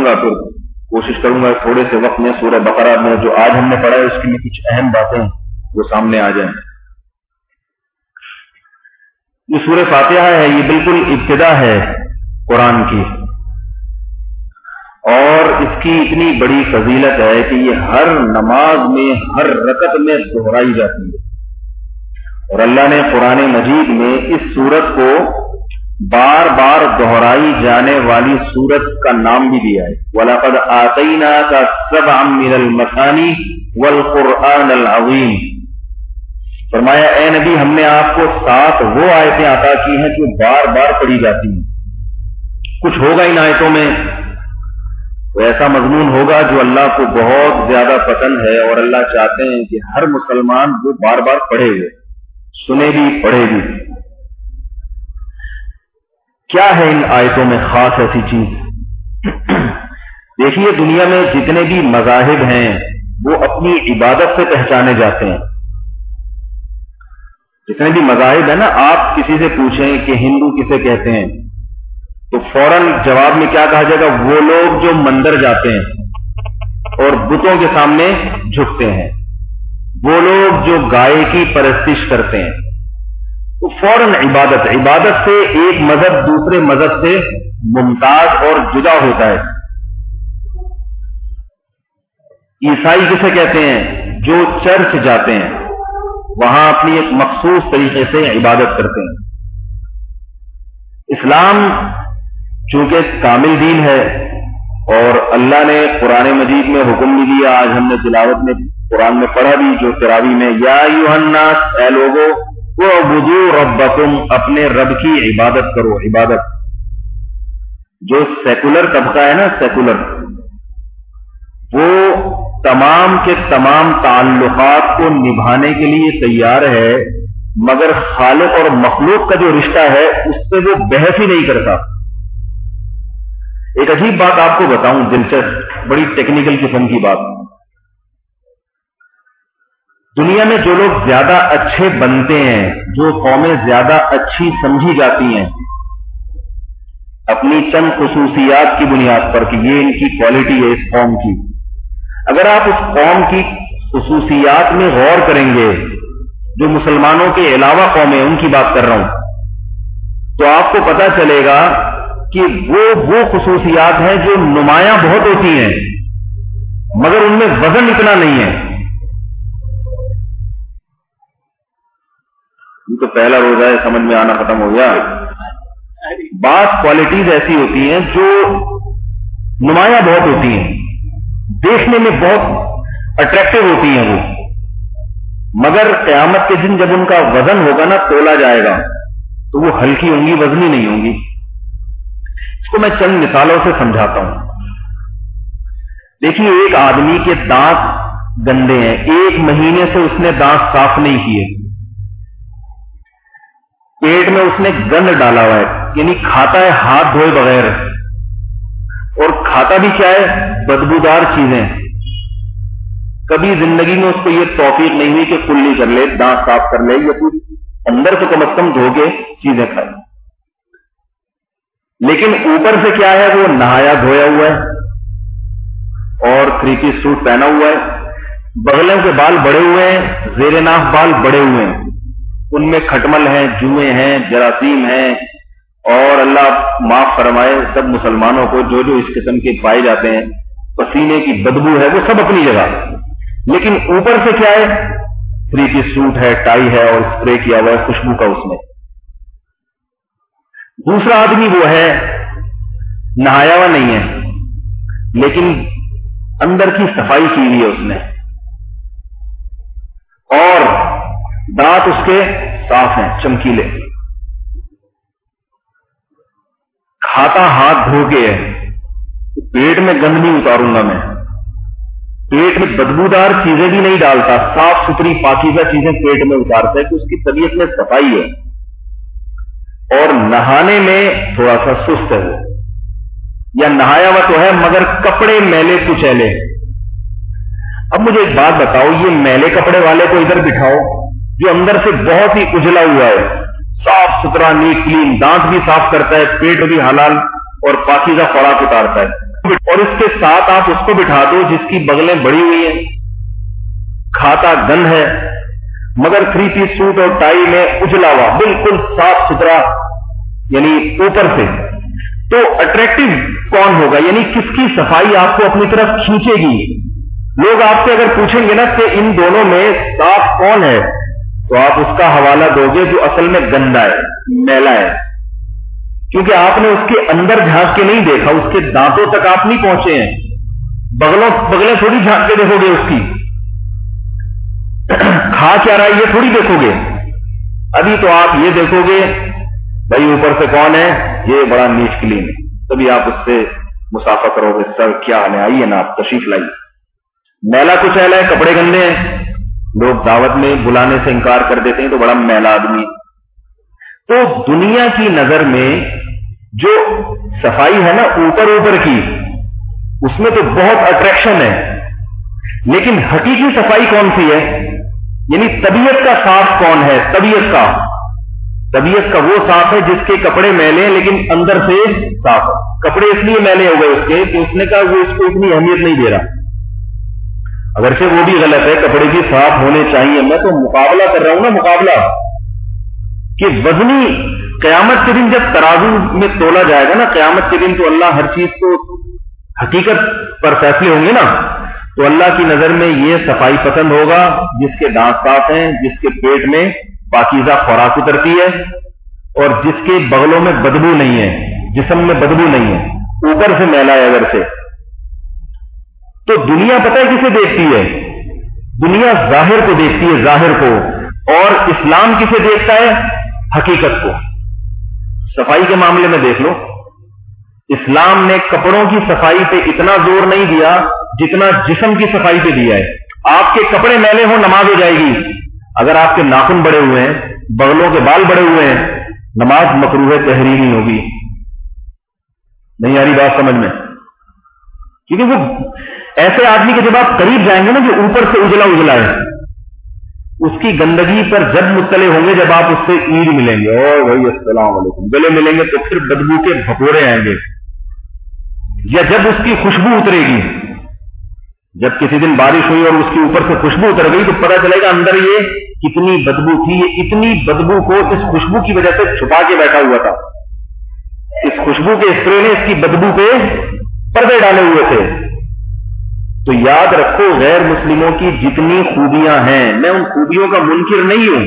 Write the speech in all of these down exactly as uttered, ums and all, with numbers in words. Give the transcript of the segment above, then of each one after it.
گا پھر کوشش کروں گا تھوڑے سے وقت میں سورہ بقرہ میں جو آج ہم نے پڑھا ہے اس کے لیے کچھ اہم باتیں وہ سامنے آ جائیں. یہ سورہ فاتحہ ہے، یہ بالکل ابتدا ہے قرآن کی، اور اس کی اتنی بڑی فضیلت ہے کہ یہ ہر نماز میں ہر رکعت میں دہرائی جاتی ہے. اور اللہ نے قرآن مجید میں اس سورت کو بار بار دہرائی جانے والی سورت کا نام بھی دیا ہے. وَلَقَدْ آتَيْنَاكَ سَبْعًا مِنَ الْمَثَانِي وَالْقُرْآنَ الْعَظِيمِ. فرمایا اے نبی ہم نے آپ کو سات وہ آیتیں عطا کی ہیں جو بار بار پڑھی جاتی ہیں. کچھ ہوگا ان آیتوں میں تو ایسا مضمون ہوگا جو اللہ کو بہت زیادہ پسند ہے، اور اللہ چاہتے ہیں کہ ہر مسلمان وہ بار بار پڑھے ہوئے، سنے بھی پڑھے بھی. کیا ہے ان آیتوں میں خاص ایسی چیز؟ دیکھیے دنیا میں جتنے بھی مذاہب ہیں وہ اپنی عبادت سے پہچانے جاتے ہیں. جتنے بھی مذاہب ہیں نا، آپ کسی سے پوچھیں کہ ہندو کسے کہتے ہیں تو فوراً جواب میں کیا کہا جائے گا؟ وہ لوگ جو مندر جاتے ہیں اور بتوں کے سامنے جھکتے ہیں، وہ لوگ جو گائے کی پرستش کرتے ہیں. تو فوراً عبادت عبادت سے ایک مذہب دوسرے مذہب سے ممتاز اور جدا ہوتا ہے. عیسائی کسے کہتے ہیں؟ جو چرچ جاتے ہیں، وہاں اپنی ایک مخصوص طریقے سے عبادت کرتے ہیں. اسلام چونکہ کامل دین ہے اور اللہ نے قرآن مجید میں حکم بھی دیا، آج ہم نے تلاوت میں قرآن میں پڑھا بھی جو تراویح میں، یا ایھا الناس اے لوگو وَاعْبُدُوا رَبَّكُمْ اپنے رب کی عبادت کرو. عبادت جو سیکولر طبقہ ہے نا، سیکولر، وہ تمام کے تمام تعلقات کو نبھانے کے لیے تیار ہے، مگر خالق اور مخلوق کا جو رشتہ ہے اس سے وہ بحث ہی نہیں کرتا. ایک عجیب بات آپ کو بتاؤں، دلچسپ، بڑی ٹیکنیکل قسم کی بات. دنیا میں جو لوگ زیادہ اچھے بنتے ہیں، جو قومیں زیادہ اچھی سمجھی جاتی ہیں اپنی چند خصوصیات کی بنیاد پر کہ یہ ان کی کوالٹی ہے اس قوم کی، اگر آپ اس قوم کی خصوصیات میں غور کریں گے، جو مسلمانوں کے علاوہ قومیں ان کی بات کر رہا ہوں، تو آپ کو پتہ چلے گا کہ وہ وہ خصوصیات ہیں جو نمایاں بہت ہوتی ہیں مگر ان میں وزن اتنا نہیں ہے. تو پہلا روزہ ہے، سمجھ میں آنا ختم ہو گیا. بعض کوالٹیز ایسی ہوتی ہیں جو نمایاں بہت ہوتی ہیں، دیکھنے میں بہت اٹریکٹیو ہوتی ہیں وہ، مگر قیامت کے دن جب ان کا وزن ہوگا نا، تولا جائے گا، تو وہ ہلکی ہوں گی، وزنی نہیں ہوں گی. اس کو میں چند مثالوں سے سمجھاتا ہوں. دیکھیے ایک آدمی کے دانت گندے ہیں، ایک مہینے سے اس نے دانت صاف نہیں کیے، پیٹ میں اس نے گند ڈالا ہوا ہے، یعنی کھاتا ہے ہاتھ دھوئے بغیر، اور کھاتا بھی کیا ہے؟ بدبودار چیزیں. کبھی زندگی میں اس کو یہ توفیق نہیں ہوئی کہ کلی کر لے، دانت صاف کر لے، یا پھر اندر سے کم از کم دھو کے چیزیں کھائے. لیکن اوپر سے کیا ہے؟ وہ نہایا دھویا ہوا ہے اور تھری پیس سوٹ پہنا ہوا ہے، بغلوں کے بال بڑے ہوئے ہیں، زیر ناف بال بڑے ہوئے ہیں، ان میں کھٹمل ہیں، جوئیں ہیں، جراثیم ہیں، اور اللہ معاف فرمائے سب مسلمانوں کو جو جو اس قسم کے پائے جاتے ہیں، پسینے کی بدبو ہے، وہ سب اپنی جگہ. لیکن اوپر سے کیا ہے؟ تھری پیس سوٹ ہے، ٹائی ہے اور اسپرے کیا ہوا ہے خوشبو کا اس میں. دوسرا آدمی وہ ہے نہایا ہوا نہیں ہے لیکن اندر کی صفائی کی ہوئی ہے اس نے، اور دانت اس کے صاف ہیں، چمکیلے، کھاتا ہاتھ دھو کے ہے. پیٹ میں گند نہیں اتاروں گا میں، پیٹ میں بدبودار چیزیں بھی نہیں ڈالتا، صاف ستھری پاکیزہ چیزیں پیٹ میں اتارتا ہے کہ اس کی طبیعت میں صفائی ہے. اور نہانے میں تھوڑا سا سست ہے وہ، یا نہایا ہوا تو ہے مگر کپڑے میلے کچیلے. اب مجھے ایک بات بتاؤ، یہ میلے کپڑے والے کو ادھر بٹھاؤ جو اندر سے بہت ہی اجلا ہوا ہے، صاف ستھرا نیٹ کلین، دانت بھی صاف کرتا ہے، پیٹ بھی حلال اور پاکیزہ خوراک اتارتا ہے، اور اس کے ساتھ آپ اس کو بٹھا دو جس کی بغلیں بڑی ہوئی ہیں، کھاتا گند ہے، مگر تھری پیس سوٹ اور ٹائی میں اجلا ہوا، بالکل صاف ستھرا، یعنی اوپر سے، تو اٹریکٹو کون ہوگا؟ یعنی کس کی صفائی آپ کو اپنی طرف کھینچے گی؟ لوگ آپ سے اگر پوچھیں گے نا کہ ان دونوں میں صاف کون ہے، تو آپ اس کا حوالہ دو گے جو اصل میں گندا ہے، میلا ہے، کیونکہ آپ نے اس کے اندر جھانک کے نہیں دیکھا، اس کے دانتوں تک آپ نہیں پہنچے ہیں، بغلوں بغلیں تھوڑی جھانک کے دیکھو گے، اس کی کھا کیا رہا ہے یہ تھوڑی دیکھو گے، ابھی تو آپ یہ دیکھو گے بھائی اوپر سے کون ہے، یہ بڑا نیچ کلین ہے، تبھی آپ اس سے مسافہ کرو گے، سر کیا حال ہے، آئیے نا آپ تشریف لائیے۔ میلا کچھ ایلا ہے، کپڑے گندے ہیں، لوگ دعوت میں بلانے سے انکار کر دیتے ہیں تو بڑا میلا آدمی۔ تو دنیا کی نظر میں جو صفائی ہے نا اوپر اوپر کی، اس میں تو بہت اٹریکشن ہے، لیکن حقیقی صفائی کون سی ہے؟ یعنی طبیعت کا صاف کون ہے؟ طبیعت کا طبیعت کا وہ صاف ہے جس کے کپڑے میلے ہیں لیکن اندر سے صاف ہے۔ کپڑے اس لیے میلے ہو گئے اس کے کہ اس نے کہا وہ اس کو اتنی اہمیت نہیں دے رہا، اگرچہ وہ بھی غلط ہے، کپڑے بھی صاف ہونے چاہیے۔ میں تو مقابلہ کر رہا ہوں نا، مقابلہ کہ وزنی قیامت کے دن جب ترازو میں تولا جائے گا نا، قیامت کے دن تو اللہ ہر چیز کو حقیقت پر فیصلے ہوں گے نا، تو اللہ کی نظر میں یہ صفائی پسند ہوگا جس کے دانت صاف ہیں، جس کے پیٹ میں پاکیزہ خوراک اترتی ہے، اور جس کے بغلوں میں بدبو نہیں ہے، جسم میں بدبو نہیں ہے، اوپر سے میلا ہے اگر سے۔ تو دنیا پتہ ہے کسے دیکھتی ہے؟ دنیا ظاہر کو دیکھتی ہے، ظاہر کو، اور اسلام کسے دیکھتا ہے؟ حقیقت کو۔ صفائی کے معاملے میں دیکھ لو، اسلام نے کپڑوں کی صفائی پہ اتنا زور نہیں دیا جتنا جسم کی صفائی پہ دیا ہے۔ آپ کے کپڑے میلے ہوں نماز ہو جائے گی، اگر آپ کے ناخن بڑے ہوئے ہیں، بغلوں کے بال بڑے ہوئے ہیں، نماز مکروہ تحریمی ہوگی۔ نہیں آ رہی بات سمجھ میں؟ کیونکہ وہ ایسے آدمی کے جب آپ قریب جائیں گے نا جو اوپر سے اجلا اجلا ہے، اس کی گندگی پر جب مطلع ہوں گے جب آپ اس سے عید ملیں گے، اور بھائی السلام علیکم گلے ملیں گے، تو پھر بدبو کے بھپورے آئیں گے، یا جب اس کی خوشبو اترے گی، جب کسی دن بارش ہوئی اور اس کے اوپر سے خوشبو اتر گئی تو پتہ چلے گا اندر یہ کتنی بدبو تھی۔ یہ اتنی بدبو کو اس خوشبو کی وجہ سے چھپا کے بیٹھا ہوا تھا، اس خوشبو کے اسپرے نے اس کی بدبو پہ پردے ڈالے ہوئے تھے۔ تو یاد رکھو غیر مسلموں کی جتنی خوبیاں ہیں، میں ان خوبیوں کا منکر نہیں ہوں،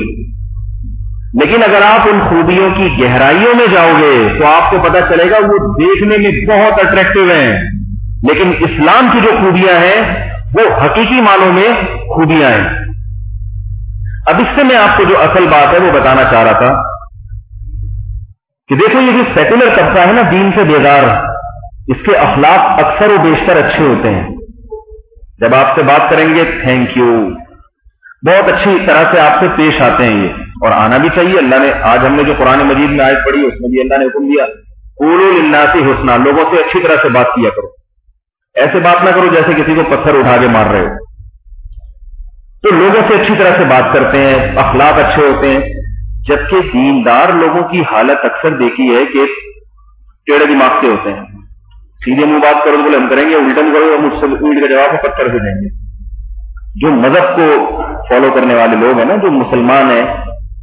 لیکن اگر آپ ان خوبیوں کی گہرائیوں میں جاؤ گے تو آپ کو پتہ چلے گا وہ دیکھنے میں بہت اٹریکٹیو ہیں، لیکن اسلام کی جو خوبیاں ہیں وہ حقیقی معنوں میں خوبیاں ہیں۔ اب اس سے میں آپ کو جو اصل بات ہے وہ بتانا چاہ رہا تھا کہ دیکھو یہ جو سیکولر طبقہ ہے نا، دین سے بیزار، اس کے اخلاق اکثر و بیشتر اچھے ہوتے ہیں۔ جب آپ سے بات کریں گے تھینک یو، بہت اچھی طرح سے آپ سے پیش آتے ہیں یہ، اور آنا بھی چاہیے۔ اللہ نے آج ہم نے جو قرآن مجید میں آیت پڑھی اس میں بھی اللہ نے حکم دیا قولوا للناس حسنا، لوگوں سے اچھی طرح سے بات کیا کرو، ایسے بات نہ کرو جیسے کسی کو پتھر اٹھا کے مار رہے ہو۔ تو لوگوں سے اچھی طرح سے بات کرتے ہیں، اخلاق اچھے ہوتے ہیں، جبکہ دیندار لوگوں کی حالت اکثر دیکھی ہے کہ ٹیڑھے دماغ کے ہوتے ہیں، سیدھے منہ بات کرو تو بولے ہم کریں گے، الٹا منہ کرو مجھ سے اینٹ کا جواب پتھر سے دیں گے۔ جو مذہب کو فالو کرنے والے لوگ ہیں نا، جو مسلمان ہیں،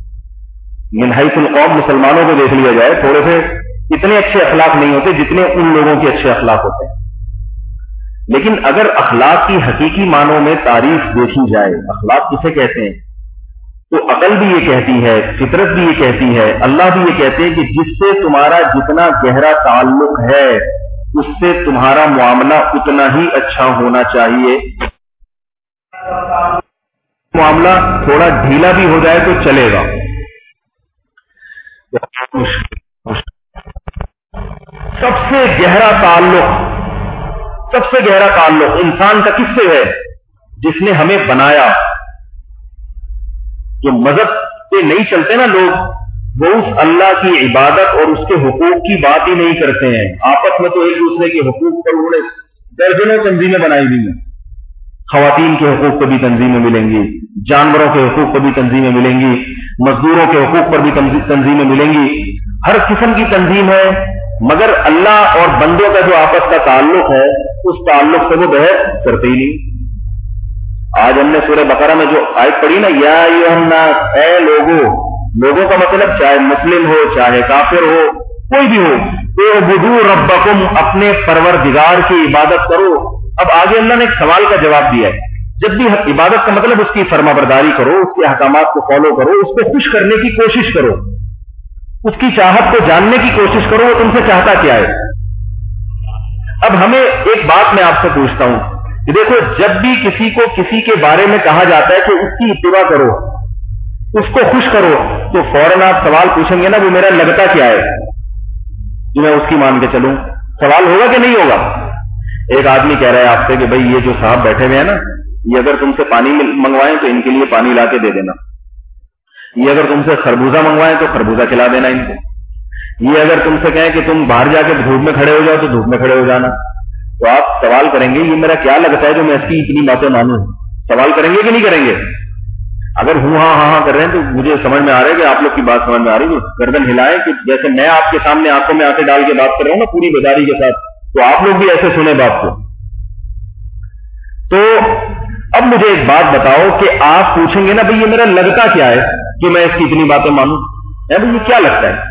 من حیث القوم مسلمانوں کو دیکھ لیا جائے، تھوڑے سے اتنے اچھے اخلاق نہیں ہوتے جتنے ان لوگوں کے اچھے اخلاق ہوتے ہیں۔ لیکن اگر اخلاق کی حقیقی معنوں میں تعریف دیکھی جائے، اخلاق کسے کہتے ہیں، تو عقل بھی یہ کہتی ہے، فطرت بھی یہ کہتی ہے، اللہ بھی یہ کہتے ہیں کہ جس سے تمہارا جتنا گہرا تعلق ہے اس سے تمہارا معاملہ اتنا ہی اچھا ہونا چاہیے۔ معاملہ تھوڑا ڈھیلا بھی ہو جائے تو چلے گا۔ سب سے گہرا تعلق سب سے گہرا تعلق انسان کا کس سے ہے؟ جس نے ہمیں بنایا۔ جو مذہب پہ نہیں چلتے نا لوگ، وہ اس اللہ کی عبادت اور اس کے حقوق کی بات ہی نہیں کرتے ہیں۔ آپس میں تو ایک دوسرے کے حقوق پر انہوں نے درجنوں تنظیمیں بنائی ہوئی ہیں۔ خواتین کے حقوق پر بھی تنظیمیں ملیں گی، جانوروں کے حقوق پر بھی تنظیمیں ملیں گی، مزدوروں کے حقوق پر بھی تنظیمیں ملیں گی، ہر قسم کی تنظیم ہے، مگر اللہ اور بندوں کا جو آپس کا تعلق ہے اس تعلق سے وہ بحث کرتے ہی نہیں. آج ہم نے سورہ بقرہ میں جو آیت پڑھی نا، یا ایھا الناس، اے لوگوں، لوگوں کا مطلب چاہے مسلم ہو چاہے کافر ہو کوئی بھی ہو، اعبدوا ربکم، اپنے پروردگار کی عبادت کرو. اب آگے اللہ نے ایک سوال کا جواب دیا ہے. جب بھی عبادت کا مطلب اس کی فرما برداری کرو، اس کے احکامات کو فالو کرو، اس کو خوش کرنے کی کوشش کرو، اس کی چاہت کو جاننے کی کوشش کرو، وہ تم سے چاہتا کیا ہے. اب ہمیں ایک بات میں آپ سے پوچھتا ہوں کہ دیکھو، جب بھی کسی کو کسی کے بارے میں کہا جاتا ہے کہ اس کی اتباع کرو، اس کو خوش کرو، تو فوراً آپ سوال پوچھیں گے نا، وہ میرا لگتا کیا ہے جو میں اس کی مان کے چلوں. سوال ہوگا کہ نہیں ہوگا؟ ایک آدمی کہہ رہا ہے آپ سے کہ بھائی یہ جو صاحب بیٹھے ہوئے ہیں نا، یہ اگر تم سے پانی منگوائیں تو ان کے لیے پانی لا کے دے دینا، یہ اگر تم سے خربوزہ منگوائیں تو خربوزہ کھلا دینا ان کو، یہ اگر تم سے کہیں کہ تم باہر جا کے دھوپ میں کھڑے ہو جاؤ تو دھوپ میں کھڑے ہو جانا. تو آپ سوال کریں گے یہ میرا کیا لگتا ہے جو میں اس کی اتنی باتیں مانوں؟ سوال کریں گے کہ نہیں کریں گے؟ اگر ہوں ہاں ہاں ہاں کر رہے ہیں تو مجھے سمجھ میں آ رہا ہے کہ آپ لوگ کی بات سمجھ میں آ رہی ہے. گردن ہلائیں کہ جیسے میں آپ کے سامنے آنکھوں میں آنکھیں ڈال کے بات کر رہا ہوں نا پوری بیداری کے ساتھ، تو آپ لوگ بھی ایسے سنیں بات کو. تو اب مجھے ایک بات بتاؤ کہ آپ پوچھیں گے نا بھائی یہ میرا لگتا کیا ہے کہ میں اس کی اتنی باتیں مانوں؟ بھائی یہ کیا لگتا ہے؟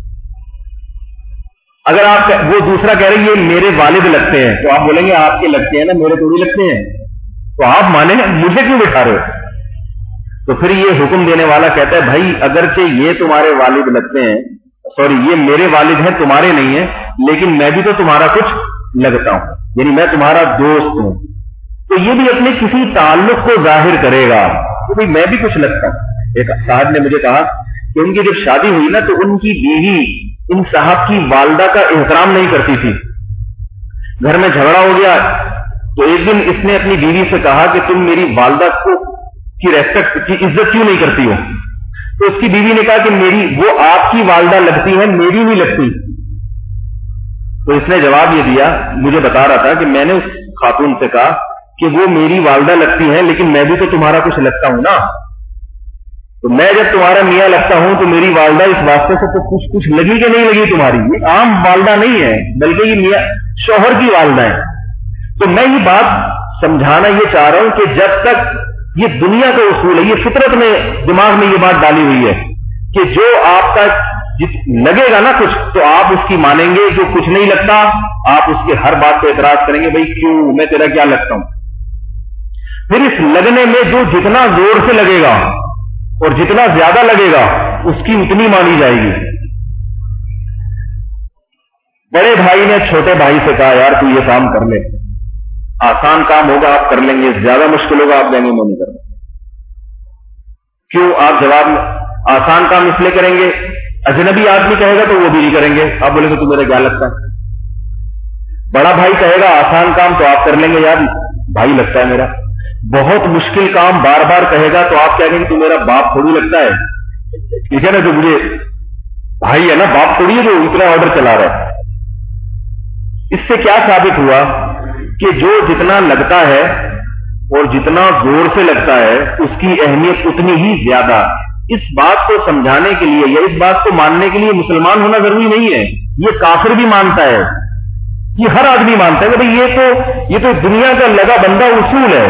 اگر آپ وہ دوسرا کہہ رہے ہیں یہ میرے والد لگتے ہیں، تو آپ بولیں گے آپ کے لگتے ہیں نا، میرے تھوڑی لگتے ہیں. تو آپ مانیں مجھے کیوں بٹھا رہے ہو؟ تو پھر یہ حکم دینے والا کہتا ہے بھائی اگرچہ یہ تمہارے والد لگتے ہیں، سوری یہ میرے والد ہیں تمہارے نہیں ہیں، لیکن میں بھی تو تمہارا کچھ لگتا ہوں، یعنی میں تمہارا دوست ہوں. تو یہ بھی اپنے کسی تعلق کو ظاہر کرے گا کہ بھائی میں بھی کچھ لگتا ہوں. ایک صاحب نے مجھے کہا کہ ان کی جب شادی ہوئی نا تو ان کی بیوی ان صاحب کی والدہ کا احترام نہیں کرتی تھی. گھر میں جھگڑا ہو گیا تو ایک دن اس نے اپنی بیوی سے کہا کہ تم میری والدہ کو کی ریسپیکٹ کی عزت کیوں نہیں کرتی ہو؟ تو اس کی بیوی نے کہا کہ میری وہ آپ کی والدہ لگتی ہے، میری نہیں لگتی. تو اس نے جواب یہ دیا، مجھے بتا رہا تھا کہ میں نے اس خاتون سے کہا کہ وہ میری والدہ لگتی ہیں لیکن میں بھی تو تمہارا کچھ لگتا ہوں نا. تو میں جب تمہارا میاں لگتا ہوں تو میری والدہ اس واسطے سے تو کچھ کچھ لگی کہ نہیں لگی تمہاری. یہ عام والدہ نہیں ہے بلکہ یہ میاں شوہر کی والدہ ہے. تو میں یہ بات سمجھانا یہ چاہ رہا ہوں کہ جب تک یہ دنیا کا اصول ہے، یہ فطرت میں دماغ میں یہ بات ڈالی ہوئی ہے کہ جو آپ کا لگے گا نا کچھ تو آپ اس کی مانیں گے، جو کچھ نہیں لگتا آپ اس کے ہر بات پہ اعتراض کریں گے، بھائی کیوں، میں تیرا کیا لگتا ہوں. پھر اس لگنے میں جو جتنا زور سے لگے گا اور جتنا زیادہ لگے گا اس کی اتنی مانی جائے گی. بڑے بھائی نے چھوٹے بھائی سے کہا یار تو یہ کام کر لے، آسان کام ہوگا آپ کر لیں گے، زیادہ مشکل ہوگا آپ کہیں گے میں نہیں کرنا. کیوں؟ آپ جواب میں آسان کام اس لیے کریں گے، اجنبی آدمی کہے گا تو وہ بھی نہیں کریں گے، آپ بولیں گے تو میرا کیا لگتا ہے. بڑا بھائی کہے گا آسان کام تو آپ کر لیں گے، یار بھائی لگتا ہے میرا. بہت مشکل کام بار بار کہے گا تو آپ کہیں گے کہ تو میرا باپ تھوڑی لگتا ہے. ٹھیک ہے نا، جو مجھے بھائی ہے نا، باپ تھوڑی ہے جو اتنا آرڈر چلا رہا ہے. اس سے کیا ثابت ہوا کہ جو جتنا لگتا ہے اور جتنا زور سے لگتا ہے اس کی اہمیت اتنی ہی زیادہ. اس بات کو سمجھانے کے لیے یا اس بات کو ماننے کے لیے مسلمان ہونا ضروری نہیں ہے، یہ کافر بھی مانتا ہے، یہ ہر آدمی مانتا ہے کہ بھئی یہ تو یہ تو دنیا کا لگا بندہ اصول ہے.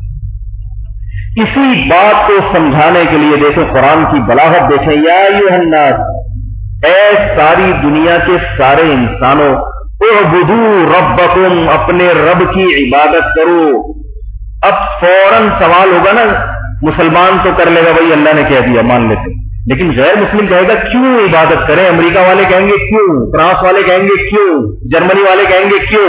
اسی بات کو سمجھانے کے لیے دیکھیں قرآن کی بلاغت دیکھیں، یا ایھا الناس، اے ساری دنیا کے سارے انسانوں، اعبدوا ربکم، اپنے رب کی عبادت کرو. اب فوراً سوال ہوگا نا، مسلمان تو کر لے گا بھائی اللہ نے کہہ دیا مان لیتے، لیکن غیر مسلم کہے گا کیوں عبادت کریں؟ امریکہ والے کہیں گے کیوں، فرانس والے کہیں گے کیوں، جرمنی والے کہیں گے کیوں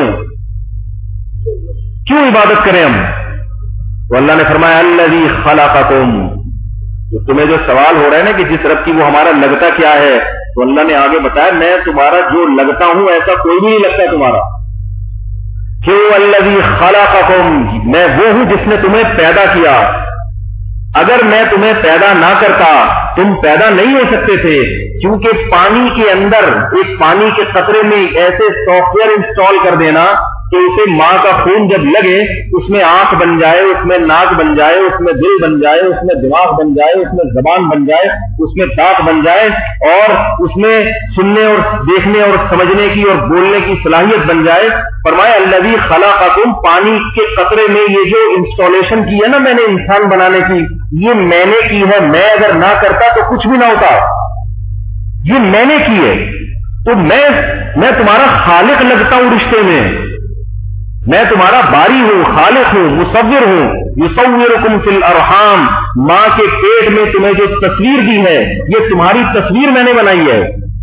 کیوں عبادت کریں ہم؟ تو اللہ نے فرمایا الذی خلقکم. تو تمہیں جو سوال ہو رہا ہے نا کہ جس رب کی وہ ہمارا لگتا کیا ہے، تو اللہ نے آگے بتایا میں تمہارا جو لگتا ہوں ایسا کوئی بھی نہیں لگتا تمہارا. کیوں؟ الذی خلقکم، میں وہ ہوں جس نے تمہیں پیدا کیا. اگر میں تمہیں پیدا نہ کرتا تم پیدا نہیں ہو سکتے تھے، کیونکہ پانی کے اندر ایک پانی کے قطرے میں ایسے سافٹ ویئر انسٹال کر دینا کہ اسے ماں کا خون جب لگے اس میں آنکھ بن جائے، اس میں ناک بن جائے، اس میں دل بن جائے، اس میں دماغ بن جائے، اس میں زبان بن جائے، اس میں دانت بن جائے، اور اس میں سننے اور دیکھنے اور سمجھنے کی اور بولنے کی صلاحیت بن جائے. فرمایا الذی خلقکم، پانی کے قطرے میں یہ جو انسٹالیشن کی ہے نا میں نے انسان بنانے کی، یہ میں نے کی ہے. میں اگر نہ کرتا تو کچھ بھی نہ ہوتا، یہ میں نے کی ہے. تو میں میں تمہارا خالق لگتا ہوں رشتے میں، میں تمہارا باری ہوں، خالق ہوں، مصور ہوں. یصورکم فی الارحام، ماں کے پیٹ میں تمہیں جو تصویر دی ہے یہ تمہاری تصویر میں نے بنائی ہے.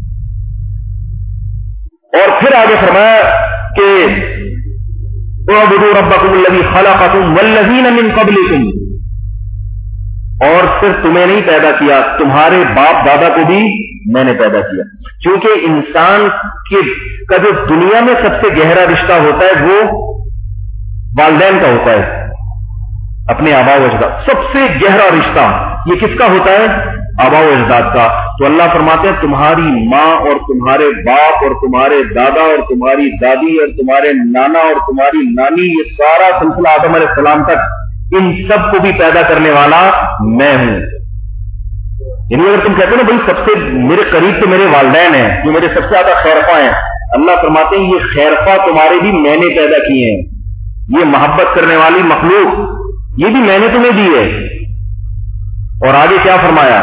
اور پھر آگے فرمایا کہ اعبدوا ربکم الذی خلقکم والذین من قبلکم، اور صرف تمہیں نہیں پیدا کیا، تمہارے باپ دادا کو بھی میں نے پیدا کیا. کیونکہ انسان کے کا جو دنیا میں سب سے گہرا رشتہ ہوتا ہے وہ والدین کا ہوتا ہے، اپنے آبا و اجداد. سب سے گہرا رشتہ یہ کس کا ہوتا ہے؟ آبا و اجداد کا. تو اللہ فرماتے ہیں تمہاری ماں اور تمہارے باپ اور تمہارے دادا اور تمہاری دادی اور تمہارے نانا اور تمہاری نانی، یہ سارا سلسلہ آدم علیہ السلام تک، ان سب کو بھی پیدا کرنے والا میں ہوں. یعنی اگر تم کہتے ہو نا بھائی سب سے میرے قریب تو میرے والدین ہیں جو میرے سب سے زیادہ خیرخواہ ہیں، اللہ فرماتے ہیں یہ خیرخواہ تمہارے بھی میں نے پیدا کیے ہیں. یہ محبت کرنے والی مخلوق یہ بھی میں نے تمہیں دی ہے. اور آگے کیا فرمایا؟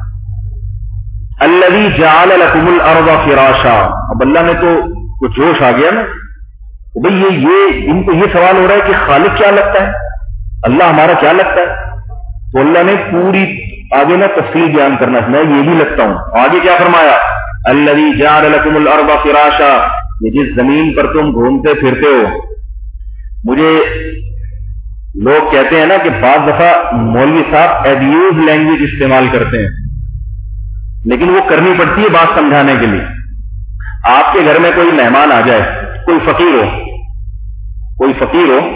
الذی جعل لکم الارض فراشا. اب اللہ نے تو کچھ جوش آ گیا نا بھئی یہ یہ ان کو یہ سوال ہو رہا ہے کہ خالق کیا لگتا ہے، اللہ ہمارا کیا لگتا ہے. تو اللہ نے پوری آگے نا تفصیل بیان کرنا، میں یہ بھی لگتا ہوں. آگے کیا فرمایا؟ الذی جعل لکم الارض فراشا، یہ جس زمین پر تم گھومتے پھرتے ہو. مجھے لوگ کہتے ہیں نا کہ بعض دفعہ مولوی صاحب ایبیوز لینگویج استعمال کرتے ہیں، لیکن وہ کرنی پڑتی ہے بات سمجھانے کے لیے. آپ کے گھر میں کوئی مہمان آ جائے، کوئی فقیر ہو کوئی فقیر ہو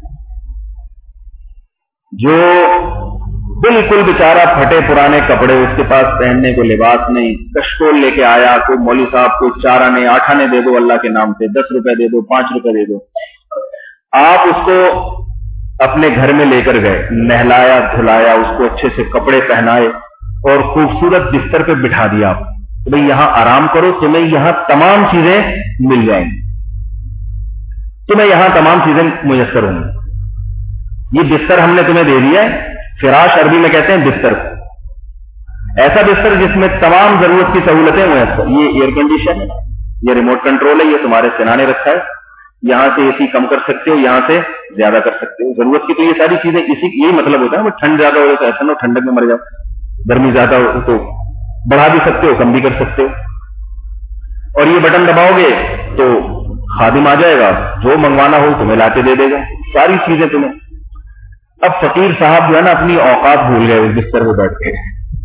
جو بالکل بیچارہ پھٹے پرانے کپڑے، اس کے پاس پہننے کو لباس نہیں، کشکول لے کے آیا، کوئی مولوی صاحب کوئی چار آنے آٹھ آنے دے دو اللہ کے نام پہ، دس روپے دے دو، پانچ روپے دے دو. آپ اس کو اپنے گھر میں لے کر گئے، نہلایا دھلایا، اس کو اچھے سے کپڑے پہنائے اور خوبصورت بستر پہ بٹھا دیا. کہ بھئی یہاں آرام کرو، تمہیں یہاں تمام چیزیں مل جائیں گی، تمہیں یہاں تمام چیزیں میسر ہوں گی. یہ بستر ہم نے تمہیں دے دیا ہے. فراش عربی میں کہتے ہیں بستر، ایسا بستر جس میں تمام ضرورت کی سہولتیں میسر. یہ ایئر کنڈیشن ہے، یہ ریموٹ کنٹرول ہے، یہ تمہارے سینا نے رکھا ہے، یہاں سے اے سی کم کر سکتے ہو، یہاں سے زیادہ کر سکتے ہو. ضرورت کی تو یہ ساری چیزیں، اسی یہی مطلب ہوتا ہے. وہ ٹھنڈ زیادہ ہو تو ایسا نہ ٹھنڈک میں مر جاؤ، گرمی زیادہ ہو تو بڑھا بھی سکتے ہو، کم بھی کر سکتے ہو. اور یہ بٹن دباؤ گے تو خادم آ جائے گا، جو منگوانا ہو تمہیں لا کے دے دے گا، ساری چیزیں تمہیں. اب فقیر صاحب جو ہے نا اپنی اوقات بھول گئے اس بستر پہ بیٹھ کے.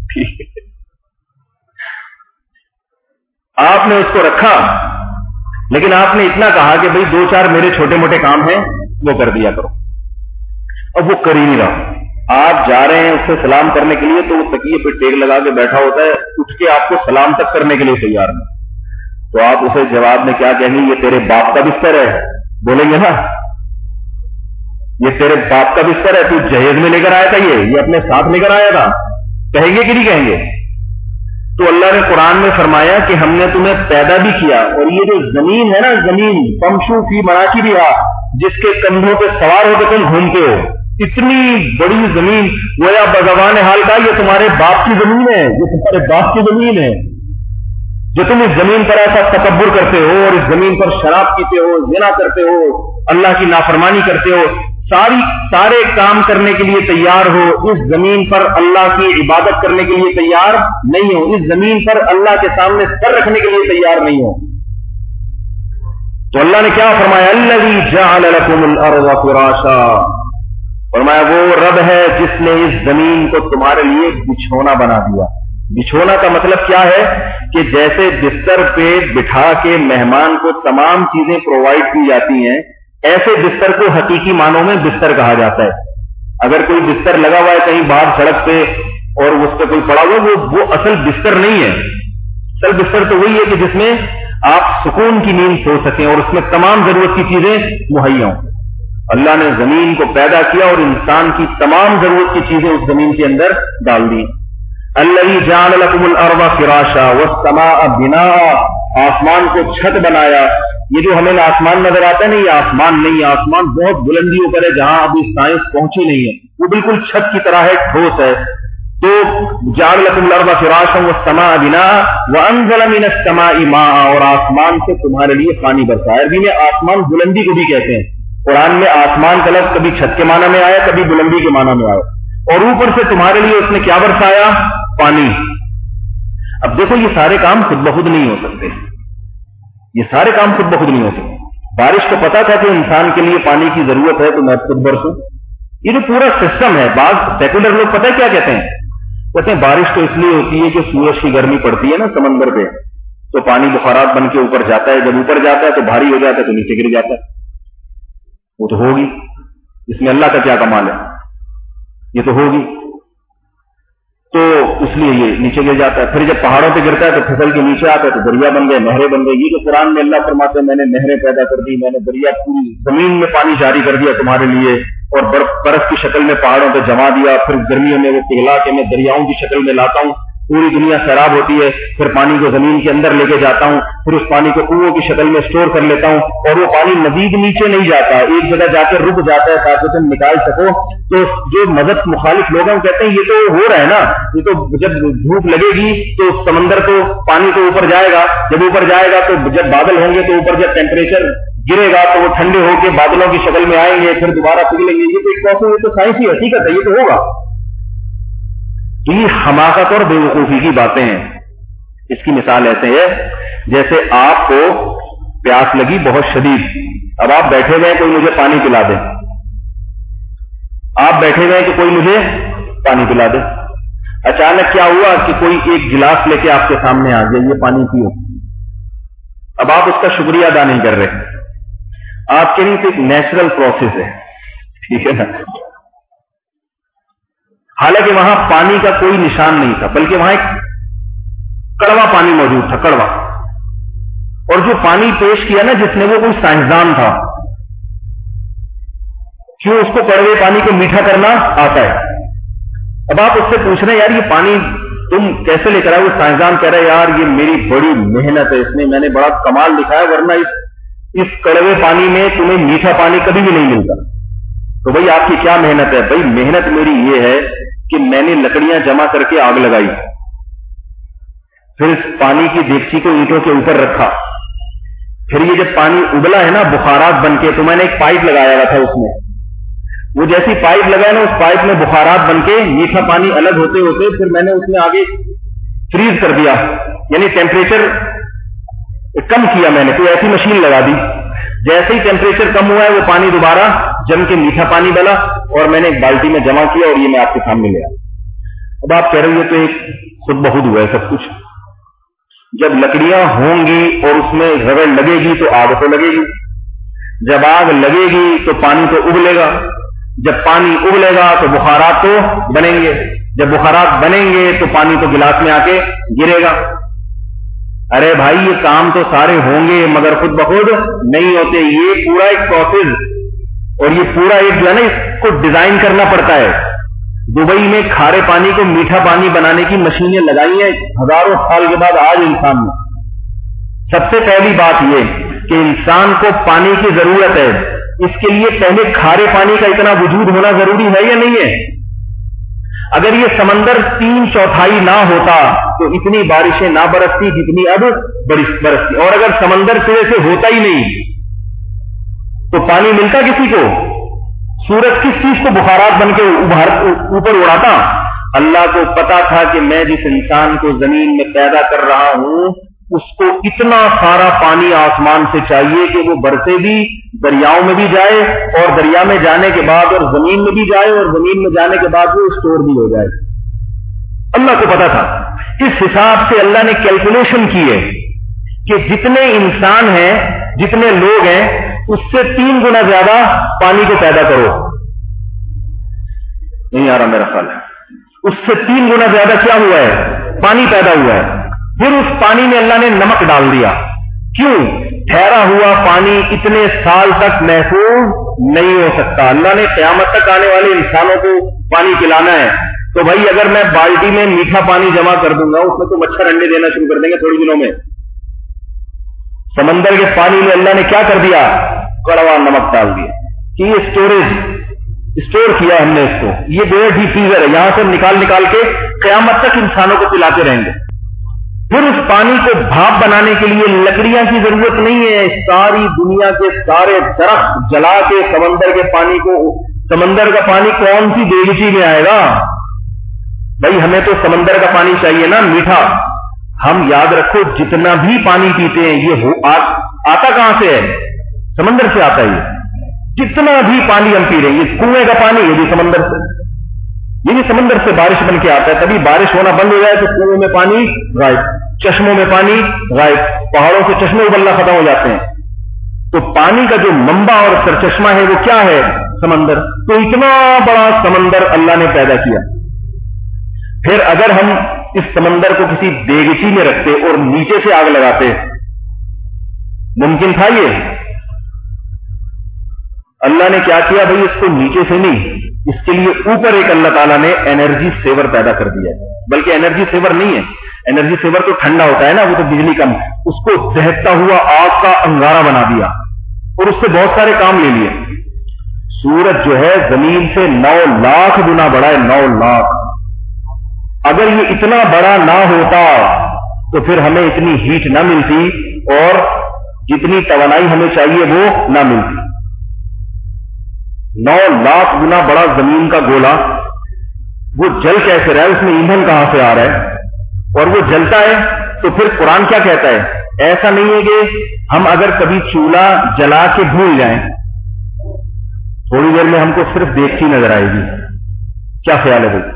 آپ نے اس کو رکھا، لیکن آپ نے اتنا کہا کہ بھئی دو چار میرے چھوٹے موٹے کام ہیں وہ کر دیا کرو. اب وہ کر ہی نہیں رہا. آپ جا رہے ہیں اس سے سلام کرنے کے لیے تو وہ تکیے پہ ٹیک لگا کے بیٹھا ہوتا ہے، اٹھ کے آپ کو سلام تک کرنے کے لیے تیار نہیں. تو آپ اسے جواب میں کیا کہیں گے؟ یہ تیرے باپ کا بستر ہے. بولیں گے نا یہ تیرے باپ کا بستر ہے، تو جہیز میں لے کر آیا تھا، یہ یہ اپنے ساتھ لے کر آیا تھا. کہیں گے کہ نہیں کہیں گے؟ تو اللہ نے قرآن میں فرمایا کہ ہم نے تمہیں پیدا بھی کیا، اور یہ جو زمین ہے نا، زمین فمشو فی مناکبہا، جس کے کندھوں پہ سوار ہو کے تم گھومتے ہو، اتنی بڑی زمین، گویا بزبان حال کا یہ تمہارے باپ کی زمین ہے، یہ تمہارے باپ کی زمین ہے. جو تم اس زمین پر ایسا تکبر کرتے ہو اور اس زمین پر شراب پیتے ہو، زنا کرتے ہو، اللہ کی نافرمانی کرتے ہو، ساری سارے کام کرنے کے لیے تیار ہو، اس زمین پر اللہ کی عبادت کرنے کے لیے تیار نہیں ہو، اس زمین پر اللہ کے سامنے سر رکھنے کے لیے تیار نہیں ہو. تو اللہ نے کیا فرمایا؟ الذی جعل لکم الارض فراشا، فرمایا وہ رب ہے جس نے اس زمین کو تمہارے لیے بچھونا بنا دیا. بچھونا کا مطلب کیا ہے کہ جیسے بستر پہ بٹھا کے مہمان کو تمام چیزیں پرووائڈ کی جاتی ہیں، ایسے بستر کو حقیقی معنوں میں بستر کہا جاتا ہے. اگر کوئی بستر لگا ہوا ہے کہیں باہر سڑک پہ اور اس پہ کوئی پڑا ہوا، وہ وہ اصل بستر نہیں ہے. اصل بستر تو وہی ہے کہ جس میں آپ سکون کی نیند سو سکیں اور اس میں تمام ضرورت کی چیزیں مہیا ہوں. اللہ نے زمین کو پیدا کیا اور انسان کی تمام ضرورت کی چیزیں اس زمین کے اندر ڈال دی. الذی جعل لکم الارض فراشا والسماء بناء، آسمان کو چھت بنایا. یہ جو ہمیں آسمان نظر آتا ہے نا، یہ آسمان نہیں ہے، آسمان بہت بلندیوں پر ہے جہاں ابھی سائنس پہنچی نہیں ہے، وہ بالکل چھت کی طرح ہے، ٹھوس ہے. تو جعل لکم الارض فراشا والسماء بناء وانزل من السماء ماء، اور آسمان سے تمہارے لیے پانی برسایا. عربی میں آسمان بلندی کو بھی کہتے ہیں. قرآن میں آسمان کا لفظ کبھی چھت کے معنی میں آیا، کبھی بلندی کے معنی میں آیا. اور اوپر سے تمہارے لیے اس نے کیا برسایا؟ پانی. اب دیکھو یہ سارے کام خود بخود نہیں ہو سکتے، یہ سارے کام خود بخود نہیں ہو سکتے. بارش کو پتا تھا کہ انسان کے لیے پانی کی ضرورت ہے تو میں خود برسوں. یہ جو پورا سسٹم ہے، بعض سیکولر لوگ پتہ ہے کیا کہتے ہیں؟ کہتے ہیں بارش تو اس لیے ہوتی ہے کہ سورج کی گرمی پڑتی ہے نا سمندر پہ، تو پانی بخارات بن کے اوپر جاتا ہے، جب اوپر جاتا ہے تو بھاری ہو جاتا ہے تو نیچے گر جاتا ہے. وہ تو ہوگی، اس میں اللہ کا کیا کمال ہے، یہ تو ہوگی، تو اس لیے یہ نیچے گر جاتا ہے. پھر جب پہاڑوں پہ گرتا ہے تو پھسل کے نیچے آتا ہے تو دریا بن گئے، نہریں بن گئی. یہ جو قرآن میں اللہ فرماتے ہیں میں نے نہریں پیدا کر دی، میں نے دریا پوری زمین میں پانی جاری کر دیا تمہارے لیے، اور برف برف کی شکل میں پہاڑوں پہ جما دیا، پھر گرمیوں میں وہ پگھلا کے میں دریاؤں کی شکل میں لاتا ہوں، پوری دنیا سیراب ہوتی ہے، پھر پانی کو زمین کے اندر لے کے جاتا ہوں، پھر اس پانی کو کنووں کی شکل میں اسٹور کر لیتا ہوں، اور وہ پانی مزید نیچے نہیں جاتا، ایک جگہ جا کے رک جاتا ہے تاکہ تم نکال سکو. تو جو مذہب مخالف لوگ ہیں کہتے ہیں یہ تو ہو رہا ہے نا، یہ تو جب دھوپ لگے گی تو سمندر کو پانی تو اوپر جائے گا، جب اوپر جائے گا تو جب بادل ہوں گے تو اوپر جب ٹیمپریچر گرے گا تو وہ ٹھنڈے ہو کے بادلوں کی شکل میں آئیں گے، پھر دوبارہ پگھلیں گے. یہ تو ایک پروسیس، یہ تو سائنسی حقیقت ہے، یہ تو ہوگا. یہ حماقت اور بے وقوفی کی باتیں ہیں. اس کی مثال ایسے ہے جیسے آپ کو پیاس لگی بہت شدید، اب آپ بیٹھے ہوئے ہیں کوئی مجھے پانی پلا دے، آپ بیٹھے ہوئے ہیں کہ کوئی مجھے پانی پلا دے. اچانک کیا ہوا کہ کوئی ایک گلاس لے کے آپ کے سامنے آ گیا، یہ پانی پیو. اب آپ اس کا شکریہ ادا نہیں کر رہے، آپ کے لیے تو ایک نیچرل پروسیس ہے، ٹھیک ہے نا. حالانکہ وہاں پانی کا کوئی نشان نہیں تھا، بلکہ وہاں ایک کڑوا پانی موجود تھا، کڑوا. اور جو پانی پیش کیا نا جس نے، وہ کوئی سائنسدان تھا. کیوں اس کو کڑوے پانی کو میٹھا کرنا آتا ہے. اب آپ اس سے پوچھ رہے ہیں یار یہ پانی تم کیسے لے کر آئے؟ وہ سائنسدان کہہ رہے ہیں یار یہ میری بڑی محنت ہے، اس میں میں نے بڑا کمال دکھایا، ورنہ اس اس کڑوے پانی میں تمہیں میٹھا پانی کبھی بھی نہیں ملتا. تو بھائی آپ کی کیا محنت ہے؟ بھائی محنت میری یہ ہے کہ میں نے لکڑیاں جمع کر کے آگ لگائی، پھر اس پانی کی دیگچی کو اینٹوں کے اوپر رکھا، پھر یہ جب پانی ابلا ہے نا بخارات بن کے، تو میں نے ایک پائپ لگایا ہوا تھا اس میں، وہ جیسی پائپ لگایا نا اس پائپ میں بخارات بن کے میٹھا پانی الگ ہوتے ہوتے پھر میں نے اس میں آگے فریز کر دیا، یعنی ٹیمپریچر کم کیا میں نے، تو ایسی مشین لگا دی. جیسے ہی ٹیمپریچر کم ہوا ہے وہ پانی دوبارہ جم کے میٹھا پانی بنا، اور میں نے ایک بالٹی میں جمع کیا اور یہ میں آپ کے سامنے لے آیا. اب آپ کہہ رہے ہیں تو ایک خود بخود ہوا ہے سب کچھ. جب لکڑیاں ہوں گی اور اس میں رگڑ لگے گی تو آگ تو لگے گی، جب آگ لگے گی تو پانی تو ابلے گا، جب پانی ابلے گا تو بخارات تو بنیں گے، جب بخارات بنیں گے تو پانی تو گلاس میں آ کے گرے گا. ارے بھائی یہ کام تو سارے ہوں گے مگر خود بخود نہیں ہوتے، یہ پورا ایک پروسیس، اور یہ پورا ایک جو ہے نا اس کو ڈیزائن کرنا پڑتا ہے. دبئی میں کھارے پانی کو میٹھا پانی بنانے کی مشینیں لگائی ہیں ہزاروں سال کے بعد آج انسان نے. سب سے پہلی بات یہ کہ انسان کو پانی کی ضرورت ہے، اس کے لیے پہلے کھارے پانی کا اتنا وجود ہونا ضروری ہے یا نہیں ہے؟ اگر یہ سمندر تین چوتھائی نہ ہوتا تو اتنی بارشیں نہ برستی جتنی اب برستی، اور اگر سمندر سرے سے ہوتا ہی نہیں تو پانی ملتا کسی کو؟ سورج کس چیز کو بخارات بن کے اوپر اڑاتا؟ اللہ کو پتا تھا کہ میں جس انسان کو زمین میں پیدا کر رہا ہوں اس کو اتنا سارا پانی آسمان سے چاہیے کہ وہ برسے بھی، دریاؤں میں بھی جائے، اور دریا میں جانے کے بعد اور زمین میں بھی جائے، اور زمین میں جانے کے بعد وہ اسٹور بھی ہو جائے. اللہ کو پتا تھا. اس حساب سے اللہ نے کیلکولیشن کی ہے کہ جتنے انسان ہیں، جتنے لوگ ہیں، اس سے تین گنا زیادہ پانی کو پیدا کرو. نہیں آ رہا میرا خیال ہے، اس سے تین گنا زیادہ کیا ہوا ہے؟ پانی پیدا ہوا ہے. پھر اس پانی میں اللہ نے نمک ڈال دیا کیوں؟ ٹھہرا ہوا پانی اتنے سال تک محفوظ نہیں ہو سکتا. اللہ نے قیامت تک آنے والے انسانوں کو پانی پلانا ہے، تو بھائی اگر میں بالٹی میں میٹھا پانی جمع کر دوں گا، اس میں تو مچھر انڈے دینا شروع کر دیں گے تھوڑی دنوں میں. سمندر کے پانی میں اللہ نے کیا کر دیا؟ کڑوا نمک ڈال دیا کہ یہ اسٹوریج اسٹور کیا ہم نے اس کو، یہ جو ہے ڈی فریزر ہے، یہاں سے نکال نکال کے قیامت تک انسانوں کو پلاتے رہیں گے. پھر اس پانی کو بھاپ بنانے کے لیے لکڑیاں کی ضرورت نہیں ہے، ساری دنیا کے سارے درخت جلا کے سمندر کے پانی کو، سمندر کا پانی کون سی دیگچی میں آئے گا؟ بھائی ہمیں تو سمندر کا پانی چاہیے نا میٹھا. ہم یاد رکھو جتنا بھی پانی پیتے ہیں یہ آتا کہاں سے ہے؟ سمندر سے آتا ہے. جتنا بھی پانی ہم پی رہے ہیں، یہ کنویں کا پانی یہ بھی سمندر سے، یہ بھی سمندر سے بارش بن کے آتا ہے. کبھی بارش ہونا بند ہو جائے تو کنویں میں پانی غائب، چشموں میں پانی غائب، پہاڑوں سے چشمے ابلنا ختم ہو جاتے ہیں. تو پانی کا جو منبع اور سرچشمہ ہے وہ کیا ہے؟ سمندر. تو اتنا بڑا سمندر اللہ نے پیدا کیا. پھر اگر ہم اس سمندر کو کسی دیگچی میں رکھتے اور نیچے سے آگ لگاتے، ممکن تھا یہ؟ اللہ نے کیا کیا بھائی؟ اس کو نیچے سے نہیں، اس کے لیے اوپر ایک اللہ تعالیٰ نے انرجی سیور پیدا کر دیا ہے. بلکہ انرجی سیور نہیں ہے، انرجی سیور تو ٹھنڈا ہوتا ہے نا، وہ تو بجلی کم، اس کو دہتا ہوا آگ کا انگارہ بنا دیا اور اس سے بہت سارے کام لے لیے. سورج جو ہے زمین سے نو لاکھ گنا بڑا ہے، نو لاکھ. اگر یہ اتنا بڑا نہ ہوتا تو پھر ہمیں اتنی ہیٹ نہ ملتی اور جتنی توانائی ہمیں چاہیے وہ نہ ملتی. نو لاکھ گنا بڑا زمین کا گولا، وہ جل کیسے رہا ہے؟ اس میں ایندھن کہاں سے آ رہا ہے؟ اور وہ جلتا ہے تو پھر قرآن کیا کہتا ہے؟ ایسا نہیں ہے کہ ہم اگر کبھی چولہا جلا کے بھول جائیں، تھوڑی دیر میں ہم کو صرف دیکھتی نظر آئے گی. کیا خیال ہے بھائی؟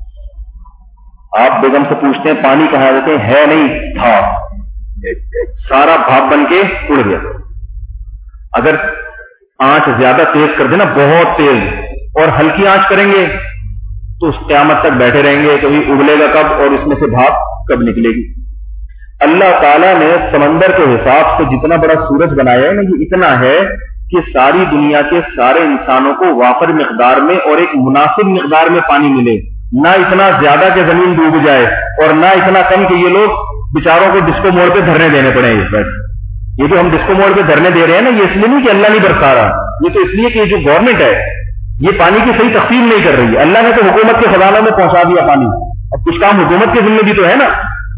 آپ بیگم سے پوچھتے ہیں پانی کہاں؟ ہوتے ہیں ہے نہیں تھا، سارا بھاپ بن کے اڑ گیا. اگر آنچ زیادہ تیز کر دینا، بہت تیز، اور ہلکی آنچ کریں گے تو اس قیامت تک بیٹھے رہیں گے، کبھی ابلے گا کب اور اس میں سے بھاپ کب نکلے گی. اللہ تعالیٰ نے سمندر کے حساب سے جتنا بڑا سورج بنایا ہے نا، یہ اتنا ہے کہ ساری دنیا کے سارے انسانوں کو وافر مقدار میں اور ایک مناسب مقدار میں پانی ملے. نہ اتنا زیادہ کہ زمین ڈوب جائے اور نہ اتنا کم کہ یہ لوگ بیچاروں کو ڈسکو موڑ پہ دھرنے دینے پڑے. یہ جو ہم ڈسکو موڑ پہ دھرنے دے رہے ہیں نا، یہ اس لیے نہیں کہ اللہ نہیں برسا رہا، یہ تو اس لیے کہ جو گورنمنٹ ہے یہ پانی کی صحیح تقسیم نہیں کر رہی ہے. اللہ نے تو حکومت کے خزانوں میں پہنچا دیا پانی، اب کچھ کام حکومت کے ذمہ بھی تو ہے نا.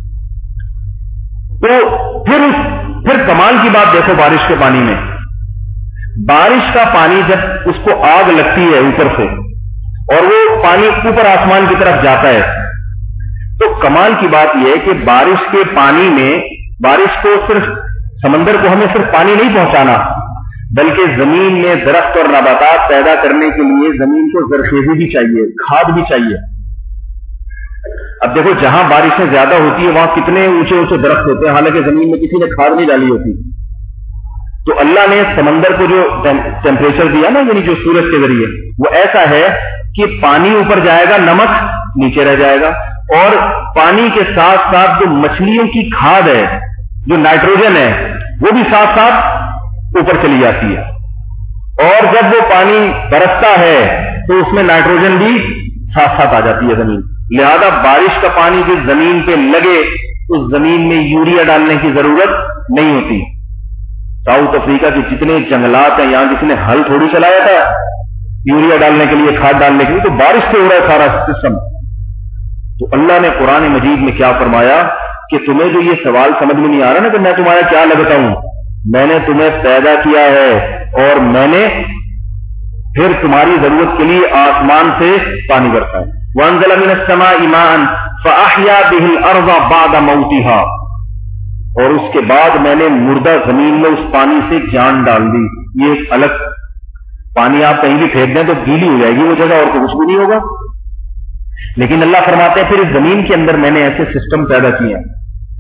تو پھر پھر کمال کی بات دیکھو بارش کے پانی میں. بارش کا پانی جب اس کو آگ لگتی ہے اوپر سے اور وہ پانی اوپر آسمان کی طرف جاتا ہے، تو کمال کی بات یہ ہے کہ بارش کے پانی میں، بارش کو صرف سمندر کو ہمیں صرف پانی نہیں پہنچانا، بلکہ زمین میں درخت اور نباتات پیدا کرنے کے لیے زمین کو زرخیزی بھی چاہیے، کھاد بھی چاہیے. اب دیکھو جہاں بارشیں زیادہ ہوتی ہے وہاں کتنے اونچے اونچے درخت ہوتے ہیں، حالانکہ زمین میں کسی نے کھاد نہیں ڈالی ہوتی. تو اللہ نے سمندر کو جو ٹیمپریچر دیا نا، یعنی جو سورج کے ذریعے، وہ ایسا ہے کہ پانی اوپر جائے گا، نمک نیچے رہ جائے گا، اور پانی کے ساتھ ساتھ جو مچھلیوں کی کھاد ہے، جو نائٹروجن ہے، وہ بھی ساتھ ساتھ اوپر چلی جاتی ہے. اور جب وہ پانی برستا ہے تو اس میں نائٹروجن بھی ساتھ ساتھ آ جاتی ہے زمین. لہذا بارش کا پانی جس زمین پہ لگے اس زمین میں یوریا ڈالنے کی ضرورت نہیں ہوتی. ساؤتھ افریقہ کے جتنے جنگلات ہیں، یہاں کسی نے ہل تھوڑی چلایا تھا یوریا ڈالنے کے لیے، کھاد ڈالنے کے لیے، تو بارش سے ہو رہا ہے سارا سسٹم. تو اللہ نے قرآن مجید میں کیا فرمایا کہ تمہیں جو یہ سوال سمجھ میں نہیں آ رہا نا کہ میں تمہارا کیا لگتا ہوں، میں نے تمہیں پیدا کیا ہے اور میں نے پھر تمہاری ضرورت کے لیے آسمان سے پانی برسا ہے. وَأَنزَلَ مِنَ السَّمَاءِ مَاءً فَأَحْيَا بِهِ الْأَرْضَ بَعْدَ مَوْتِهَا، اور اس کے بعد میں نے مردہ زمین میں اس پانی سے جان ڈال دی. یہ ایک الگ پانی آپ کہیں بھی پھینک دیں تو گیلی ہو جائے گی وہ جگہ اور کچھ بھی نہیں ہوگا. لیکن اللہ فرماتے ہیں پھر اس زمین کے اندر میں نے ایسے سسٹم پیدا کیے ہیں.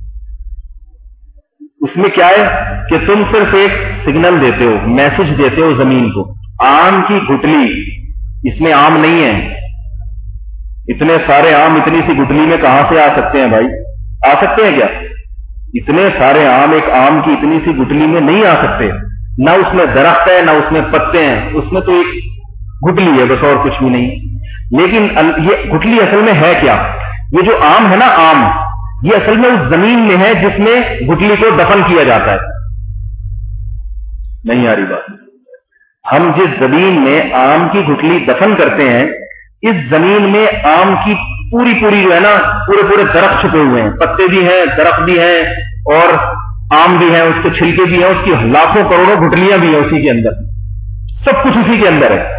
اس میں کیا ہے کہ تم صرف ایک سگنل دیتے ہو، میسج دیتے ہو زمین کو. آم کی گٹلی، اس میں آم نہیں ہے، اتنے سارے آم اتنی سی گٹلی میں کہاں سے آ سکتے ہیں بھائی؟ آ سکتے ہیں کیا؟ اتنے سارے آم ایک آم کی اتنی سی گٹلی میں نہیں آ سکتے، نہ اس میں درخت ہے نہ اس میں پتے ہیں، اس میں تو ایک گٹلی ہے بس اور کچھ بھی نہیں۔ لیکن یہ گٹلی اصل میں ہے کیا؟ یہ جو آم ہے نا آم، یہ اصل میں اس زمین میں ہے جس میں گٹلی کو دفن کیا جاتا ہے۔ نہیں آ رہی بات؟ ہم جس زمین میں آم کی گٹلی دفن کرتے ہیں، اس زمین میں آم کی پوری پوری جو ہے نا پورے پورے درخت چھپے ہوئے ہیں، پتے بھی ہیں، درخت بھی ہیں، اور آم بھی ہیں، اس کے چھلکے بھی ہیں، اس کی لاکھوں کروڑوں گٹلیاں بھی ہیں اسی کے اندر، سب کچھ اسی کے اندر ہے۔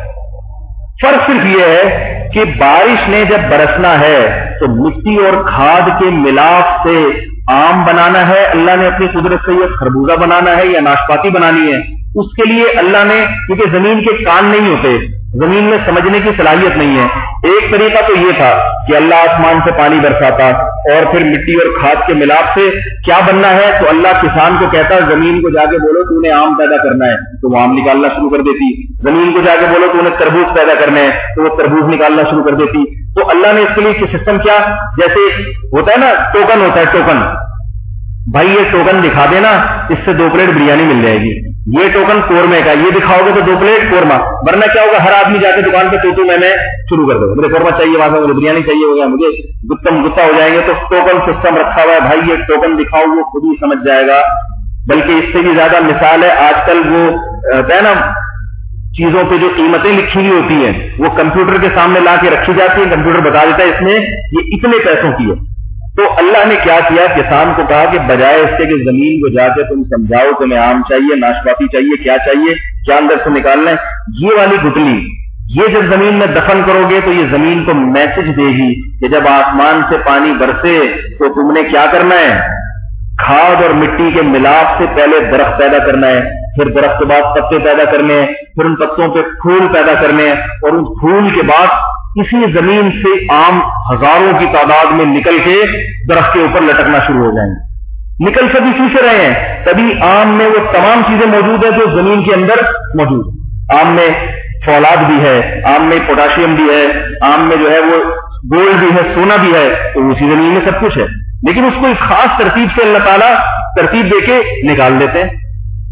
فرق صرف یہ ہے کہ بارش نے جب برسنا ہے تو مٹی اور کھاد کے ملاپ سے آم بنانا ہے، اللہ نے اپنی قدرت سے یہ خربوزہ بنانا ہے یا ناشپاتی بنانی ہے، اس کے لیے اللہ نے، کیونکہ زمین کے کان نہیں ہوتے، زمین میں سمجھنے کی صلاحیت نہیں ہے، ایک طریقہ تو یہ تھا کہ اللہ آسمان سے پانی برساتا اور پھر مٹی اور کھاد کے ملاپ سے کیا بننا ہے، تو اللہ کسان کو کہتا زمین کو جا کے بولو تو نے آم پیدا کرنا ہے، تو وہ آم نکالنا شروع کر دیتی، زمین کو جا کے بولو تو نے تربوز پیدا کرنا ہے تو وہ تربوز نکالنا شروع کر دیتی۔ تو اللہ نے اس کے لیے سسٹم کیا، جیسے ہوتا ہے نا ٹوکن ہوتا ہے، ٹوکن، بھائی یہ ٹوکن دکھا دینا، اس سے دو پلیٹ بریانی مل جائے گی، یہ ٹوکن قورمے کا، یہ دکھاؤ گے تو دو پلیٹ قورمہ، ورنہ کیا ہوگا، ہر آدمی جا کے دکان پہ تو تو میں میں شروع کر دو، مجھے قورمہ چاہیے، وہاں سے مجھے بریانی چاہیے ہوگا، مجھے گتم گتا ہو جائیں گے، تو ٹوکن سسٹم رکھا ہوا ہے، بھائی یہ ٹوکن دکھاؤ، وہ خود ہی سمجھ جائے گا۔ بلکہ اس سے بھی زیادہ مثال ہے، آج کل وہ ہے نا چیزوں پہ جو قیمتیں لکھی ہوئی ہوتی ہیں وہ کمپیوٹر کے سامنے لا کے رکھی جاتی ہیں، کمپیوٹر بتا دیتا ہے اس میں یہ اتنے پیسوں کی ہے۔ تو اللہ نے کیا کیا، کسان کو کہا کہ بجائے اس کے کہ زمین کو جا کے تم سمجھاؤ تمہیں آم چاہیے، ناشپاتی چاہیے، کیا چاہیے، کیا اندر سے نکالنا ہے، یہ والی گٹلی یہ جب زمین میں دفن کرو گے تو یہ زمین کو میسج دے گی کہ جب آسمان سے پانی برسے تو تم نے کیا کرنا ہے، کھاد اور مٹی کے ملاپ سے پہلے درخت پیدا کرنا ہے، پھر درخت کے بعد پتے پیدا کرنے ہیں، پھر ان پتوں پہ پھول پیدا کرنے ہیں، اور ان پھول کے بعد اسی زمین سے آم ہزاروں کی تعداد میں نکل کے درخت کے اوپر لٹکنا شروع ہو جائیں گے۔ نکل سب اسی سے رہے ہیں، تبھی آم میں وہ تمام چیزیں موجود ہیں جو زمین کے اندر موجود۔ آم میں فولاد بھی ہے، آم میں پوٹاشیم بھی ہے، آم میں جو ہے وہ گولڈ بھی ہے، سونا بھی ہے، تو اسی زمین میں سب کچھ ہے، لیکن اس کو ایک خاص ترتیب سے اللہ تعالیٰ ترتیب دے کے نکال دیتے ہیں۔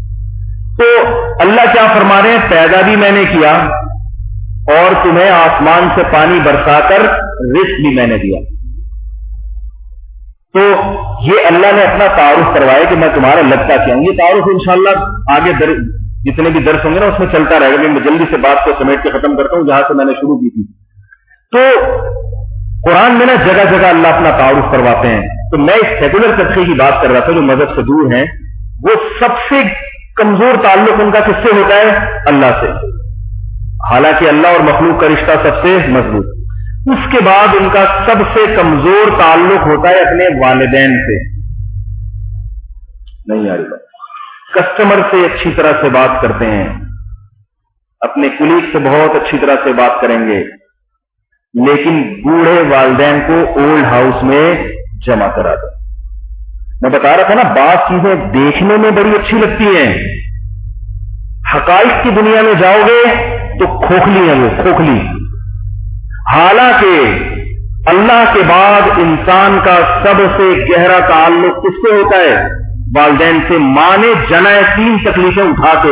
تو اللہ کیا فرما رہے ہیں، پیدا بھی میں نے کیا اور تمہیں آسمان سے پانی برسا کر رزق بھی میں نے دیا۔ تو یہ اللہ نے اپنا تعارف کروایا کہ میں تمہارا لگتا کیا ہوں۔ یہ تعارف انشاءاللہ آگے در جتنے بھی درس ہوں گے نا اس میں چلتا رہے گا، میں جلدی سے بات کو سمیٹ کے ختم کرتا ہوں جہاں سے میں نے شروع کی تھی۔ تو قرآن میں نا جگہ جگہ اللہ اپنا تعارف کرواتے ہیں۔ تو میں اس سیکولر طبقے کی بات کر رہا تھا جو مذہب سے دور ہیں، وہ سب سے کمزور تعلق ان کا کس سے ہوتا ہے، اللہ سے، حالانکہ اللہ اور مخلوق کا رشتہ سب سے مضبوط۔ اس کے بعد ان کا سب سے کمزور تعلق ہوتا ہے اپنے والدین سے۔ نہیں آ رہی بات؟ کسٹمر سے اچھی طرح سے بات کرتے ہیں، اپنے کلیگ سے بہت اچھی طرح سے بات کریں گے، لیکن بوڑھے والدین کو اولڈ ہاؤس میں جمع کرا دیں۔ میں بتا رہا تھا نا، بعض چیزیں دیکھنے میں بڑی اچھی لگتی ہیں، حقائق کی دنیا میں جاؤ گے تو کھوکھلی ہیں، وہ کھوکھلی۔ حالانکہ اللہ کے بعد انسان کا سب سے گہرا تعلق کس سے ہوتا ہے، والدین سے۔ ماں نے جنائے تین تکلیفیں اٹھا کے،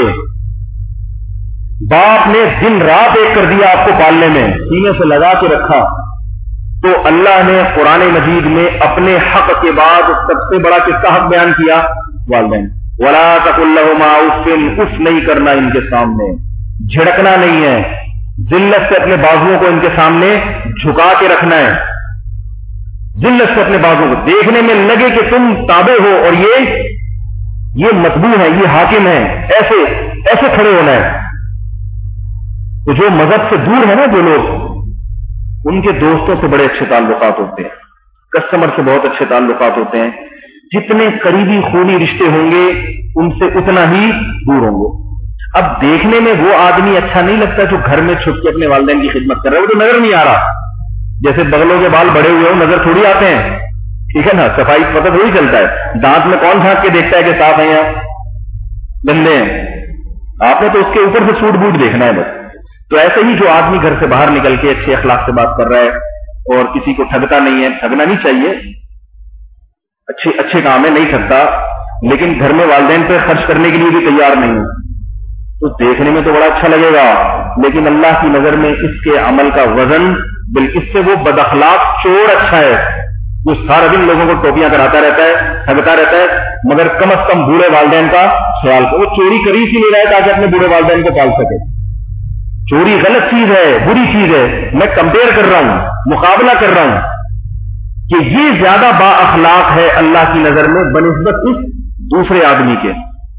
باپ نے دن رات ایک کر دیا آپ کو پالنے میں، سینے سے لگا کے رکھا، تو اللہ نے قرآن مجید میں اپنے حق کے بعد سب سے بڑا کس کا حق بیان کیا، والدین۔ وَلَا تَقُلْ لَهُمَا أُفٍّ، اف نہیں کرنا ان کے سامنے، جھڑکنا نہیں ہے، ذلت سے اپنے بازوؤں کو ان کے سامنے جھکا کے رکھنا ہے، ذلت سے اپنے بازوؤں کو، دیکھنے میں لگے کہ تم تابع ہو اور یہ یہ مطبوع ہے، یہ حاکم ہے، ایسے ایسے کھڑے ہونا ہے۔ تو جو مذہب سے دور ہے نا جو لوگ، ان کے دوستوں سے بڑے اچھے تعلقات ہوتے ہیں، کسٹمر سے بہت اچھے تعلقات ہوتے ہیں، جتنے قریبی خونی رشتے ہوں گے ان سے اتنا ہی دور ہوں گے۔ اب دیکھنے میں وہ آدمی اچھا نہیں لگتا جو گھر میں چھپ کے اپنے والدین کی خدمت کر رہا ہے، وہ تو نظر نہیں آ رہا، جیسے بغلوں کے بال بڑے ہوئے ہوں نظر تھوڑی آتے ہیں، ٹھیک ہے نا، صفائی پتہ تھوڑی چلتا ہے، دانت میں کون جھانک کے دیکھتا ہے کہ صاف ہیں یا گندے ہیں، آپ نے تو اس کے اوپر سے سوٹ بوٹ دیکھنا ہے بس۔ تو ایسے ہی جو آدمی گھر سے باہر نکل کے اچھے اخلاق سے بات کر رہا ہے اور کسی کو ٹھگتا نہیں ہے، ٹھگنا نہیں چاہیے، اچھے اچھے کام ہے نہیں تھکتا، لیکن گھر میں والدین پہ خرچ کرنے کے لیے بھی تیار نہیں ہے، تو دیکھنے میں تو بڑا اچھا لگے گا، لیکن اللہ کی نظر میں اس کے عمل کا وزن بلکہ اس سے وہ بد اخلاق چور اچھا ہے جو سارا دن لوگوں کو ٹوپیاں کراتا رہتا ہے، ٹھگتا رہتا ہے، مگر کم از کم بوڑھے والدین کا خیال کرو۔ وہ چوری کری ہی نہیں رہا ہے تاکہ اپنے بوڑھے والدین کو پال سکے۔ چوری غلط چیز ہے، بری چیز ہے، میں کمپیئر کر رہا ہوں، مقابلہ کر رہا ہوں کہ یہ زیادہ با اخلاق ہے اللہ کی نظر میں بنسبت اس دوسرے آدمی کے۔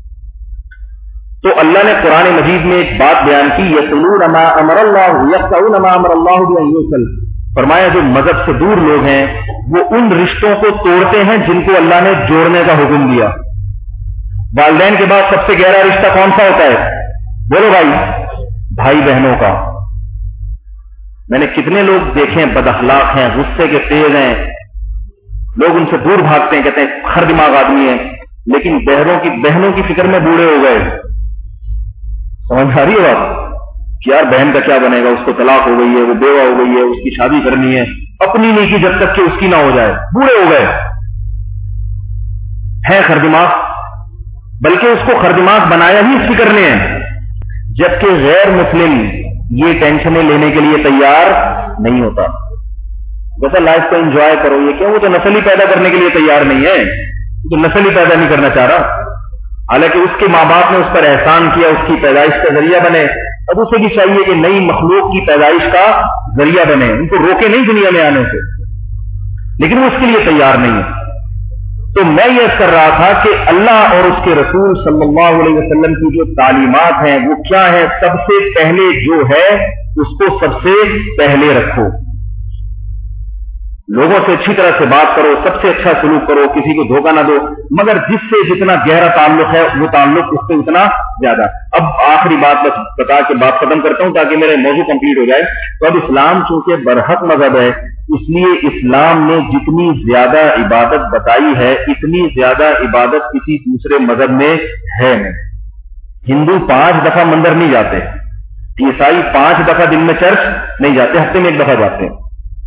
تو اللہ نے قرآن مجید میں ایک بات بیان کی، یصلون ما امر اللہ یقطعون ما امر اللہ بان یوصل، فرمایا جو مذہب سے دور لوگ ہیں وہ ان رشتوں کو توڑتے ہیں جن کو اللہ نے جوڑنے کا حکم دیا۔ والدین کے بعد سب سے گہرا رشتہ کون سا ہوتا ہے؟ بولو بھائی، بھائی بہنوں کا۔ میں نے کتنے لوگ دیکھے ہیں بد اخلاق ہیں، غصے کے تیز ہیں، لوگ ان سے دور بھاگتے ہیں، کہتے ہیں خر دماغ آدمی ہے، لیکن بہنوں کی بہنوں کی فکر میں بوڑھے ہو گئے۔ سمجھ آ رہی ہے بات کہ یار بہن کا کیا بنے گا، اس کو طلاق ہو گئی ہے، وہ بیوہ ہو گئی ہے، اس کی شادی کرنی ہے، اپنی نہیں کی جب تک کہ اس کی نہ ہو جائے، بوڑھے ہو گئے ہے خر دماغ، بلکہ اس کو خر دماغ بنایا ہی اس فکر نے ہے، جبکہ غیر مسلم یہ ٹینشنیں لینے کے لیے تیار نہیں ہوتا۔ جیسا لائف کو انجوائے کرو، یہ کیا وہ تو نسل ہی پیدا کرنے کے لیے تیار نہیں ہے، وہ تو نسل ہی پیدا نہیں کرنا چاہ رہا، حالانکہ اس کے ماں باپ نے اس پر احسان کیا، اس کی پیدائش کا ذریعہ بنے، اب اسے بھی چاہیے کہ نئی مخلوق کی پیدائش کا ذریعہ بنے، ان کو روکے نہیں دنیا میں آنے سے، لیکن وہ اس کے لیے تیار نہیں ہے۔ تو میں یہ کر رہا تھا کہ اللہ اور اس کے رسول صلی اللہ علیہ وسلم کی جو تعلیمات ہیں وہ کیا ہے؟ سب سے پہلے جو ہے اس کو سب سے پہلے رکھو، لوگوں سے اچھی طرح سے بات کرو، سب سے اچھا سلوک کرو، کسی کو دھوکہ نہ دو، مگر جس سے جتنا گہرا تعلق ہے وہ تعلق اس سے اتنا زیادہ۔ اب آخری بات بس بتا کے بات ختم کرتا ہوں تاکہ میرا موضوع کمپلیٹ ہو جائے۔ تو اب اسلام چونکہ برحق مذہب ہے، اس لیے اسلام نے جتنی زیادہ عبادت بتائی ہے اتنی زیادہ عبادت کسی دوسرے مذہب میں ہے نہیں۔ ہندو پانچ دفعہ مندر نہیں جاتے، عیسائی پانچ دفعہ دن میں چرچ نہیں جاتے، ہفتے میں ایک دفعہ جاتے ہیں،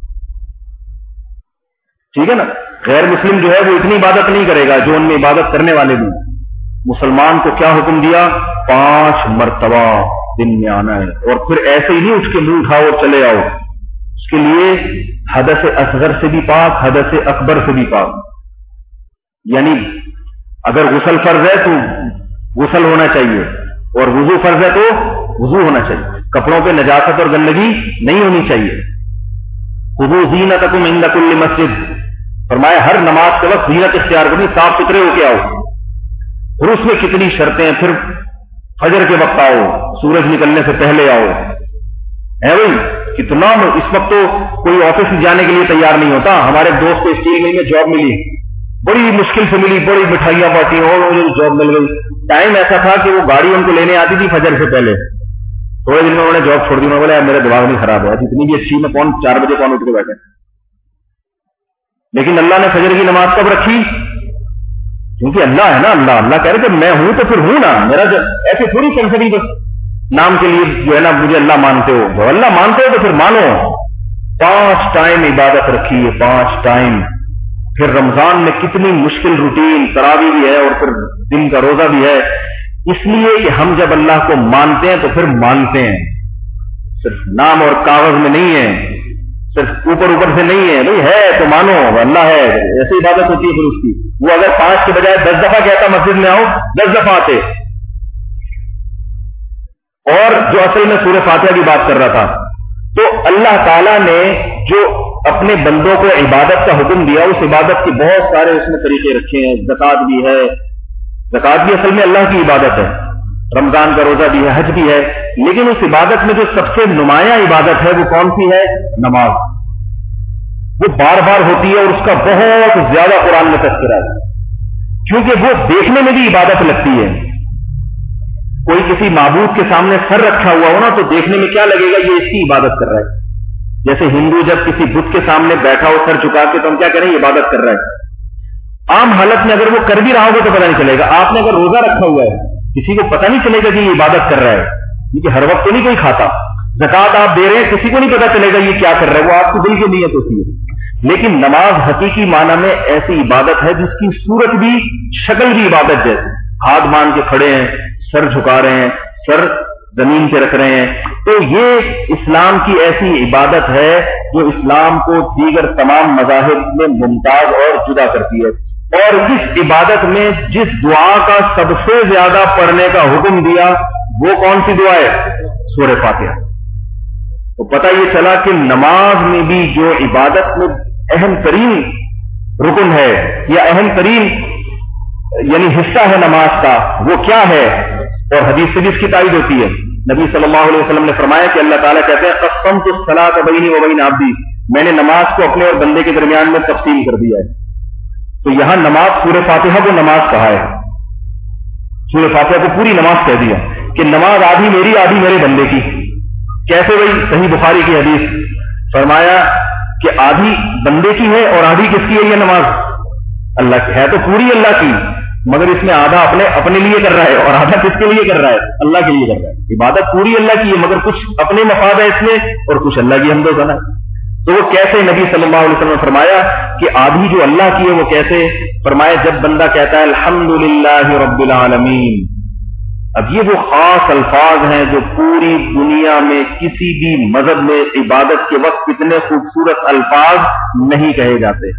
ٹھیک ہے نا۔ غیر مسلم جو ہے وہ اتنی عبادت نہیں کرے گا جو ان میں عبادت کرنے والے بھی۔ مسلمان کو کیا حکم دیا؟ پانچ مرتبہ دن میں آنا ہے، اور پھر ایسے ہی نہیں اٹھ کے منہ اٹھاؤ اور چلے آؤ، اس کے لیے حدث اصغر سے بھی پاک، حدث اکبر سے بھی پاک، یعنی اگر غسل فرض ہے تو غسل ہونا چاہیے، اور وضو فرض ہے تو وضو ہونا چاہیے، کپڑوں پہ نجاست اور گندگی نہیں ہونی چاہیے۔ خذوا زینتکم عند کل مسجد، فرمایا ہر نماز کے وقت زینت اختیار کرنی، صاف ستھرے ہو کے آؤ۔ پھر اس میں کتنی شرطیں ہیں، پھر فجر کے وقت آؤ، سورج نکلنے سے پہلے آؤ، ہے بھائی کتنا۔ اس وقت تو کوئی آفس جانے کے لیے تیار نہیں ہوتا۔ ہمارے دوست کو اسٹیل مل میں جاب ملی، بڑی مشکل سے ملی، بڑی مٹھائیاں بانٹی اور مجھے جاب مل گئی۔ ٹائم ایسا تھا کہ وہ گاڑی ان کو لینے آتی تھی فجر سے پہلے، تھوڑے دن میں انہوں نے جاب چھوڑ دی، میں بولا میرا دماغ نہیں خراب ہے، جتنی بھی اچھی میں کون چار بجے کون اٹھ کے بیٹھے۔ لیکن اللہ نے فجر کی نماز کب رکھی؟ کیونکہ اللہ ہے نا، اللہ اللہ کہہ رہے کہ میں ہوں تو پھر ہوں نا، میرا جو ایسے تھوڑی سنسری بس نام کے لیے جو ہے نا مجھے اللہ مانتے ہو، جو اللہ مانتے ہو تو پھر مانو۔ پانچ ٹائم عبادت رکھی ہے، پانچ ٹائم۔ پھر رمضان میں کتنی مشکل روٹین، تراویح بھی ہے اور پھر دن کا روزہ بھی ہے، اس لیے کہ ہم جب اللہ کو مانتے ہیں تو پھر مانتے ہیں، صرف نام اور کاغذ میں نہیں ہے، صرف اوپر اوپر سے نہیں ہے، بھائی ہے تو مانو اللہ ہے، ایسی عبادت ہوتی ہے پھر اس کی۔ وہ اگر پانچ کے بجائے دس دفعہ کہتا مسجد میں آؤ، دس دفعہ آتے۔ اور جو اصل میں سورہ فاتحہ کی بات کر رہا تھا، تو اللہ تعالیٰ نے جو اپنے بندوں کو عبادت کا حکم دیا، اس عبادت کے بہت سارے اس میں طریقے رکھے ہیں۔ زکوٰۃ بھی ہے، زکوٰۃ بھی اصل میں اللہ کی عبادت ہے، رمضان کا روزہ بھی ہے، حج بھی ہے، لیکن اس عبادت میں جو سب سے نمایاں عبادت ہے وہ کون سی ہے؟ نماز۔ وہ بار بار ہوتی ہے اور اس کا بہت زیادہ قرآن میں تذکرہ ہے، کیونکہ وہ دیکھنے میں بھی عبادت لگتی ہے۔ کوئی کسی معبود کے سامنے سر رکھا ہوا ہو نا تو دیکھنے میں کیا لگے گا، یہ اس کی عبادت کر رہا ہے۔ جیسے ہندو جب کسی بت کے سامنے بیٹھا ہو سر جھکا کے تو ہم کیا کریں، عبادت کر رہا ہے۔ عام حالت میں اگر وہ کر بھی رہا ہوگا تو پتہ نہیں چلے گا۔ آپ نے اگر روزہ رکھا ہوا ہے، کسی کو پتہ نہیں چلے گا کہ یہ عبادت کر رہا ہے، کیونکہ ہر وقت تو نہیں کوئی کھاتا۔ زکوٰۃ آپ دے رہے ہیں، کسی کو نہیں پتہ چلے گا یہ کیا کر رہا ہے، وہ آپ کی دل کی نیت ہوتی ہے۔ لیکن نماز حقیقی معنی میں ایسی عبادت ہے جس کی صورت بھی شکل بھی عبادت جیسی. ہاتھ باندھ کے کھڑے ہیں, سر جھکا رہے ہیں, سر زمین پہ رکھ رہے ہیں. تو یہ اسلام کی ایسی عبادت ہے جو اسلام کو دیگر تمام مذاہب میں ممتاز اور جدا کرتی ہے. اور اس عبادت میں جس دعا کا سب سے زیادہ پڑھنے کا حکم دیا وہ کون سی دعا ہے؟ سورہ فاتحہ. تو پتہ یہ چلا کہ نماز میں بھی جو عبادت میں اہم ترین رکن ہے یا اہم ترین یعنی حصہ ہے نماز کا, وہ کیا ہے؟ اور حدیث سے بھی اس کی تائید ہوتی ہے. نبی صلی اللہ علیہ وسلم نے فرمایا کہ اللہ تعالیٰ کہتے ہیں قسمت الصلاۃ بینی و بین عبدی, میں نے نماز کو اپنے اور بندے کے درمیان میں تقسیم کر دیا ہے. تو یہاں نماز سورہ فاتحہ کو نماز کہا ہے, سورہ فاتحہ کو پوری نماز کہہ دیا کہ نماز آدھی میری آدھی میرے بندے کی. کیسے بھائی؟ صحیح بخاری کی حدیث, فرمایا کہ آدھی بندے کی ہے اور آدھی کس کی ہے؟ یہ نماز اللہ کی ہے. تو پوری اللہ کی, مگر اس میں آدھا اپنے اپنے لیے کر رہا ہے اور آدھا کس کے لیے کر رہا ہے؟ اللہ کے لیے کر رہا ہے. عبادت پوری اللہ کی ہے مگر کچھ اپنے مفاد ہے اس میں اور کچھ اللہ کی حمد و ثنا. تو وہ کیسے؟ نبی صلی اللہ علیہ وسلم نے فرمایا کہ آدھی جو اللہ کی ہے وہ کیسے؟ فرمایا جب بندہ کہتا ہے الحمدللہ رب العالمین. اب یہ وہ خاص الفاظ ہیں جو پوری دنیا میں کسی بھی مذہب میں عبادت کے وقت اتنے خوبصورت الفاظ نہیں کہے جاتے.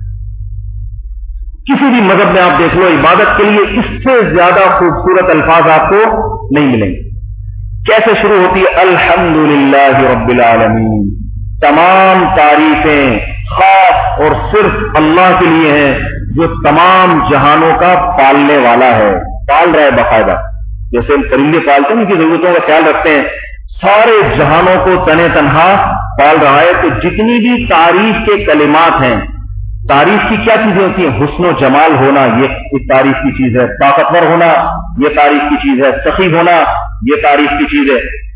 کسی بھی مذہب میں آپ دیکھ لو, عبادت کے لیے اس سے زیادہ خوبصورت الفاظ آپ کو نہیں ملیں گے. کیسے شروع ہوتی ہے؟ الحمدللہ رب العالمین. تمام تعریفیں خاص اور صرف اللہ کے لیے ہیں جو تمام جہانوں کا پالنے والا ہے. پال رہا ہے باقاعدہ, جیسے ہم پرندے پالتے ہیں ان کی ضرورتوں کا خیال رکھتے ہیں, سارے جہانوں کو تنے تنہا پال رہا ہے. تو جتنی بھی تعریف کے کلمات ہیں, تعریف کی کیا چیزیں ہوتی ہیں؟ حسن و جمال ہونا یہ ایک تعریف کی چیز ہے, طاقتور ہونا یہ تعریف کی چیز ہے, سخی ہونا یہ تعریف کی چیز ہے,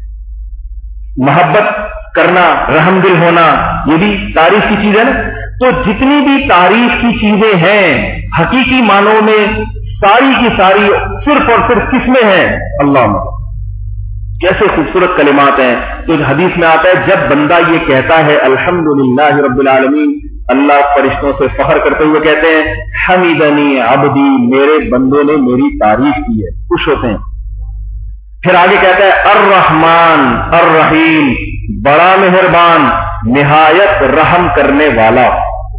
محبت کرنا, رحم دل ہونا یہ بھی تعریف کی چیز ہے نا. تو جتنی بھی تعریف کی چیزیں ہیں حقیقی معنوں میں ساری کی ساری صرف اور صرف کس میں ہے؟ اللہ میں. کیسے خوبصورت کلمات ہیں. تو حدیث میں آتا ہے جب بندہ یہ کہتا ہے الحمدللہ رب العالمین, اللہ فرشتوں سے فخر کرتے ہوئے کہتے ہیں حمیدنی عبدی, میرے بندے نے میری تعریف کی ہے, خوش ہوتے ہیں. پھر آگے کہتا ہے الرحمن الرحیم, بڑا مہربان نہایت رحم کرنے والا.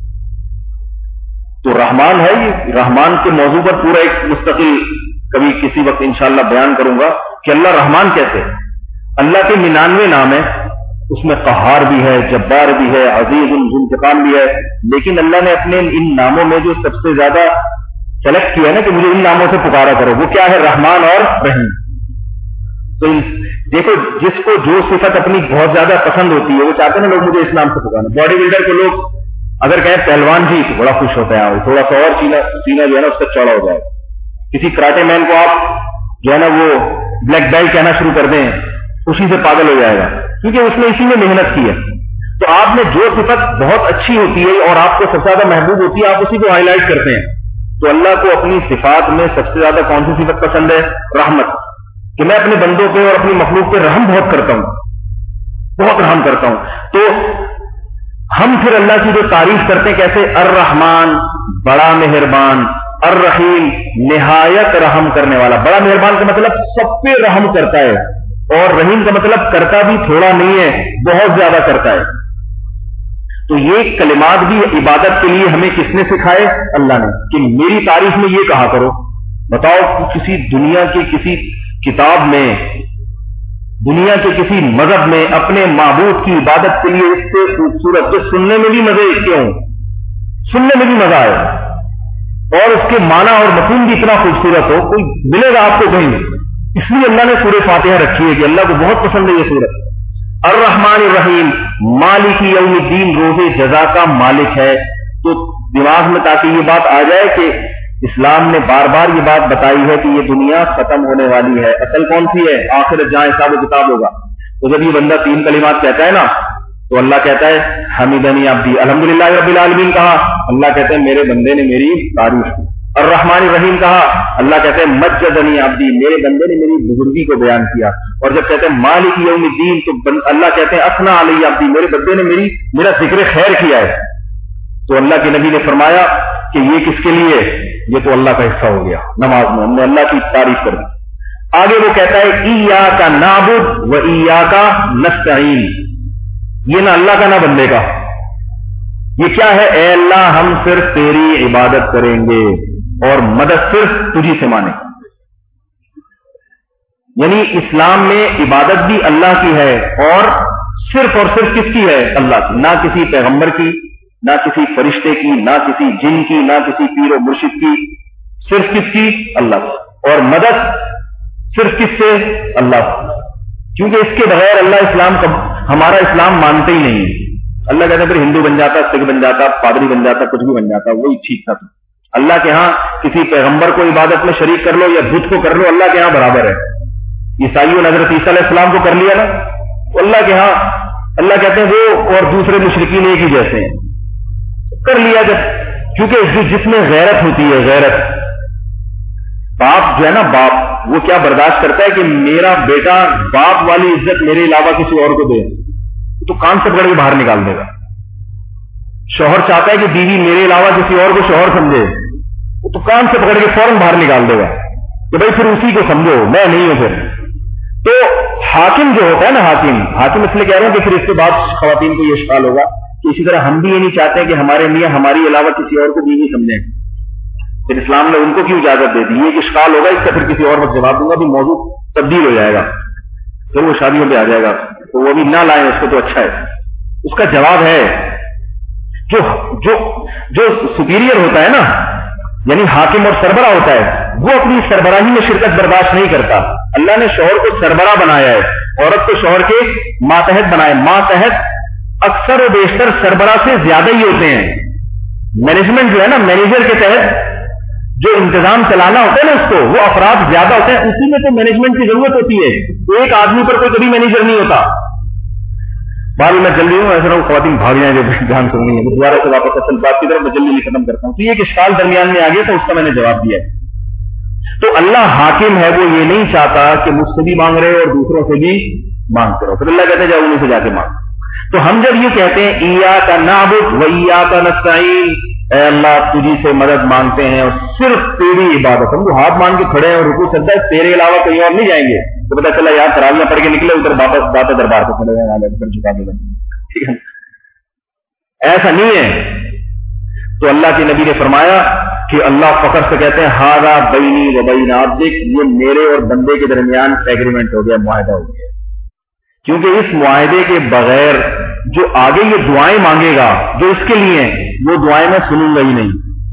تو رحمان ہے, یہ رحمان کے موضوع پر پورا ایک مستقل کبھی کسی وقت انشاءاللہ بیان کروں گا کہ اللہ رحمان کیسے. اللہ کے ننانوے نام ہیں, اس میں قہار بھی ہے, جبار بھی ہے, عزیز ذوالانتقام بھی ہے. لیکن اللہ نے اپنے ان ناموں میں جو سب سے زیادہ سلیکٹ کیا ہے نا کہ مجھے ان ناموں سے پکارا کرو, وہ کیا ہے؟ رحمان اور رحیم. تو دیکھو جس کو جو صفت اپنی بہت زیادہ پسند ہوتی ہے وہ چاہتے ہیں نا لوگ مجھے اس نام سے پکارنا. باڈی بلڈر کو لوگ اگر کہیں پہلوان جی تو بڑا خوش ہوتا ہے, تھوڑا سا اور سینہ سینہ جو ہے نا اس کا چوڑا ہو جائے. کسی کراٹے مین کو آپ جو ہے نا وہ بلیک بیلٹ کہنا شروع کر دیں, اسی سے پاگل ہو جائے گا کیونکہ اس نے اسی میں محنت کی ہے. تو آپ نے جو صفت بہت اچھی ہوتی ہے اور آپ کو سب سے زیادہ محبوب ہوتی ہے آپ اسی کو ہائی لائٹ کرتے ہیں. تو اللہ کو اپنی صفات میں سب سے زیادہ کون سی صفت پسند ہے؟ رحمت. کہ میں اپنے بندوں پہ اور اپنی مخلوق پہ رحم بہت کرتا ہوں, بہت رحم کرتا ہوں. تو ہم پھر اللہ کی جو تعریف کرتے ہیں کیسے؟ الرحمن بڑا مہربان, الرحیم نہایت رحم کرنے والا. بڑا مہربان کا مطلب سب پہ رحم کرتا ہے, اور رحیم کا مطلب کرتا بھی تھوڑا نہیں ہے, بہت زیادہ کرتا ہے. تو یہ کلمات بھی عبادت کے لیے ہمیں کس نے سکھائے؟ اللہ نے, کہ میری تعریف میں یہ کہا کرو. بتاؤ کسی دنیا کے کسی کتاب میں, دنیا کے کسی مذہب میں اپنے معبود کی عبادت کے لیے اس سے خوبصورت, جو سننے میں بھی مزے کیوں, سننے میں بھی مزہ آئے اور اس کے معنی اور مفہوم بھی اتنا خوبصورت ہو, کوئی ملے گا آپ کو کہیں. اس لیے اللہ نے سورہ فاتحہ رکھی ہے کہ اللہ کو بہت پسند ہے یہ سورت. الرحمن الرحیم, مالک یوم الدین, روز جزا کا مالک ہے. تو دماغ میں تاکہ یہ بات آ جائے کہ اسلام نے بار بار یہ بات بتائی ہے کہ یہ دنیا ختم ہونے والی ہے, اصل کون سی ہے؟ آخرت جہاں حساب و کتاب ہوگا. تو جب یہ بندہ تین کلمات کہتا ہے نا تو اللہ کہتا ہے حمیدنی عبدی, الحمدللہ رب العالمین کہا, اللہ کہتے ہیں میرے بندے نے میری تعریف کی. الرحمن الرحیم کہا, اللہ کہتے ہیں مجدنی عبدی, میرے بندے نے میری بزرگی کو بیان کیا. اور جب کہتے ہیں مالک یوم الدین تو اللہ کہتے ہیں اثنا علی عبدی, میرے بندے نے میری میرا ذکر خیر کیا ہے. تو اللہ کے نبی نے فرمایا کہ یہ کس کے لیے؟ یہ تو اللہ کا حصہ ہو گیا نماز میں، ہم نے اللہ کی تعریف کر دی۔ آگے وہ کہتا ہے ایاک نعبد و ایاک نستعین، یہ نہ اللہ کا نہ بندے کا، یہ کیا ہے؟ اے اللہ ہم صرف تیری عبادت کریں گے اور مدد صرف تجھی سے مانیں گے۔ یعنی اسلام میں عبادت بھی اللہ کی ہے اور صرف اور صرف کس کی ہے؟ اللہ کی، نہ کسی پیغمبر کی، نہ کسی فرشتے کی، نہ کسی جن کی، نہ کسی پیر و مرشد کی، صرف کس کی؟ اللہ کی، اور مدد صرف کس سے؟ اللہ کی، کیونکہ اس کے بغیر اللہ اسلام کا ہمارا اسلام مانتے ہی نہیں ہے۔ اللہ کہتا ہے پھر ہندو بن جاتا، سکھ بن جاتا، پادری بن جاتا، کچھ بھی بن جاتا، وہی ٹھیک تھا۔ اللہ کے ہاں کسی پیغمبر کو عبادت میں شریک کر لو یا بت کو کر لو، اللہ کے ہاں برابر ہے۔ عیسائیوں نے حضرت عیسیٰ علیہ السلام کو کر لیا نا، تو اللہ کے ہاں اللہ کہتے ہیں وہ اور دوسرے مشرکین ایک ہی جیسے ہیں، کر لیا جب، کیونکہ جس میں غیرت ہوتی ہے، غیرت، باپ جو ہے نا، باپ وہ کیا برداشت کرتا ہے کہ میرا بیٹا باپ والی عزت میرے علاوہ کسی اور کو دے، تو کان سے پکڑ کے باہر نکال دے گا۔ شوہر چاہتا ہے کہ بیوی میرے علاوہ کسی اور کو شوہر سمجھے، تو کان سے پکڑ کے فوراً باہر نکال دے گا کہ بھائی پھر اسی کو سمجھو، میں نہیں ہوں۔ پھر تو حاکم جو ہوتا ہے نا، حاکم حاکم اس لیے کہہ رہا ہوں کہ پھر اس کے بعد خواتین کو یہ اشکال ہوگا کہ اسی طرح ہم بھی یہ نہیں چاہتے کہ ہمارے میاں ہماری علاوہ کسی اور کو بیوی سمجھیں، پھر اسلام نے ان کو کیوں اجازت دے دی؟ یہ ایک اشکال ہوگا، اس کا پھر کسی اور وقت جواب دوں گا، بھی موضوع تبدیل ہو جائے گا، پھر وہ شادیوں پہ آ جائے گا، تو وہ بھی نہ لائیں اس کو تو اچھا ہے۔ اس کا جواب ہے جو جو جو سپیریئر ہوتا ہے نا، یعنی حاکم اور سربراہ ہوتا ہے، وہ اپنی سربراہی میں شرکت برداشت نہیں کرتا۔ اللہ نے شوہر کو سربراہ بنایا ہے، عورت کو شوہر کے ماتحت بنایا۔ ماتحت اکثر و بیشتر سربراہ سے زیادہ ہی ہوتے ہیں۔ مینجمنٹ جو ہے نا، مینیجر کے تحت جو انتظام چلانا ہوتا ہے نا، اس کو وہ افراد زیادہ ہوتے ہیں، اسی میں تو مینجمنٹ کی ضرورت ہوتی ہے۔ ایک آدمی پر کوئی کبھی مینیجر نہیں ہوتا۔ بعد میں جلدی ہوں، ایسا خواتین بھاگ جائیں جو جان سننی ہے، دوبارہ سے واپس اصل بات کی طرف میں جلدی ختم کرتا ہوں۔ تو یہ ایک اشکال درمیان میں آ گیا، تو اس کا میں نے جواب دیا ہے۔ تو اللہ حاکم ہے، وہ یہ نہیں چاہتا کہ مجھ سے بھی مانگ رہے اور دوسروں سے بھی مانگتے رہو، پھر اللہ کہتے ہیں جاؤ انہیں سے جا کے مانگ۔ تو ہم جب یہ کہتے ہیں ایاک نعبد و ایاک نستعین، اے اللہ تجھی سے مدد مانگتے ہیں اور صرف تیری عبادت، ہم جو ہاتھ مان کے کھڑے ہیں اور رکوع سجدہ تیرے علاوہ کہیں اور نہیں جائیں گے، تو پتہ چلا یار تراویاں پڑھ کے نکلے، ادھر واپس بات دربار پہ کھڑے ہیں، والے پھر جھکا کے، ٹھیک ہے، ایسا نہیں ہے۔ تو اللہ کے نبی نے فرمایا کہ اللہ فخر سے کہتے ہیں ھذا بینی و بین عبدک، یہ میرے اور بندے کے درمیان ایگریمنٹ ہو گیا، معاہدہ ہو گیا، کیونکہ اس معاہدے کے بغیر جو آگے یہ دعائیں مانگے گا جو اس کے لیے ہیں، وہ دعائیں میں سنوں گا ہی نہیں۔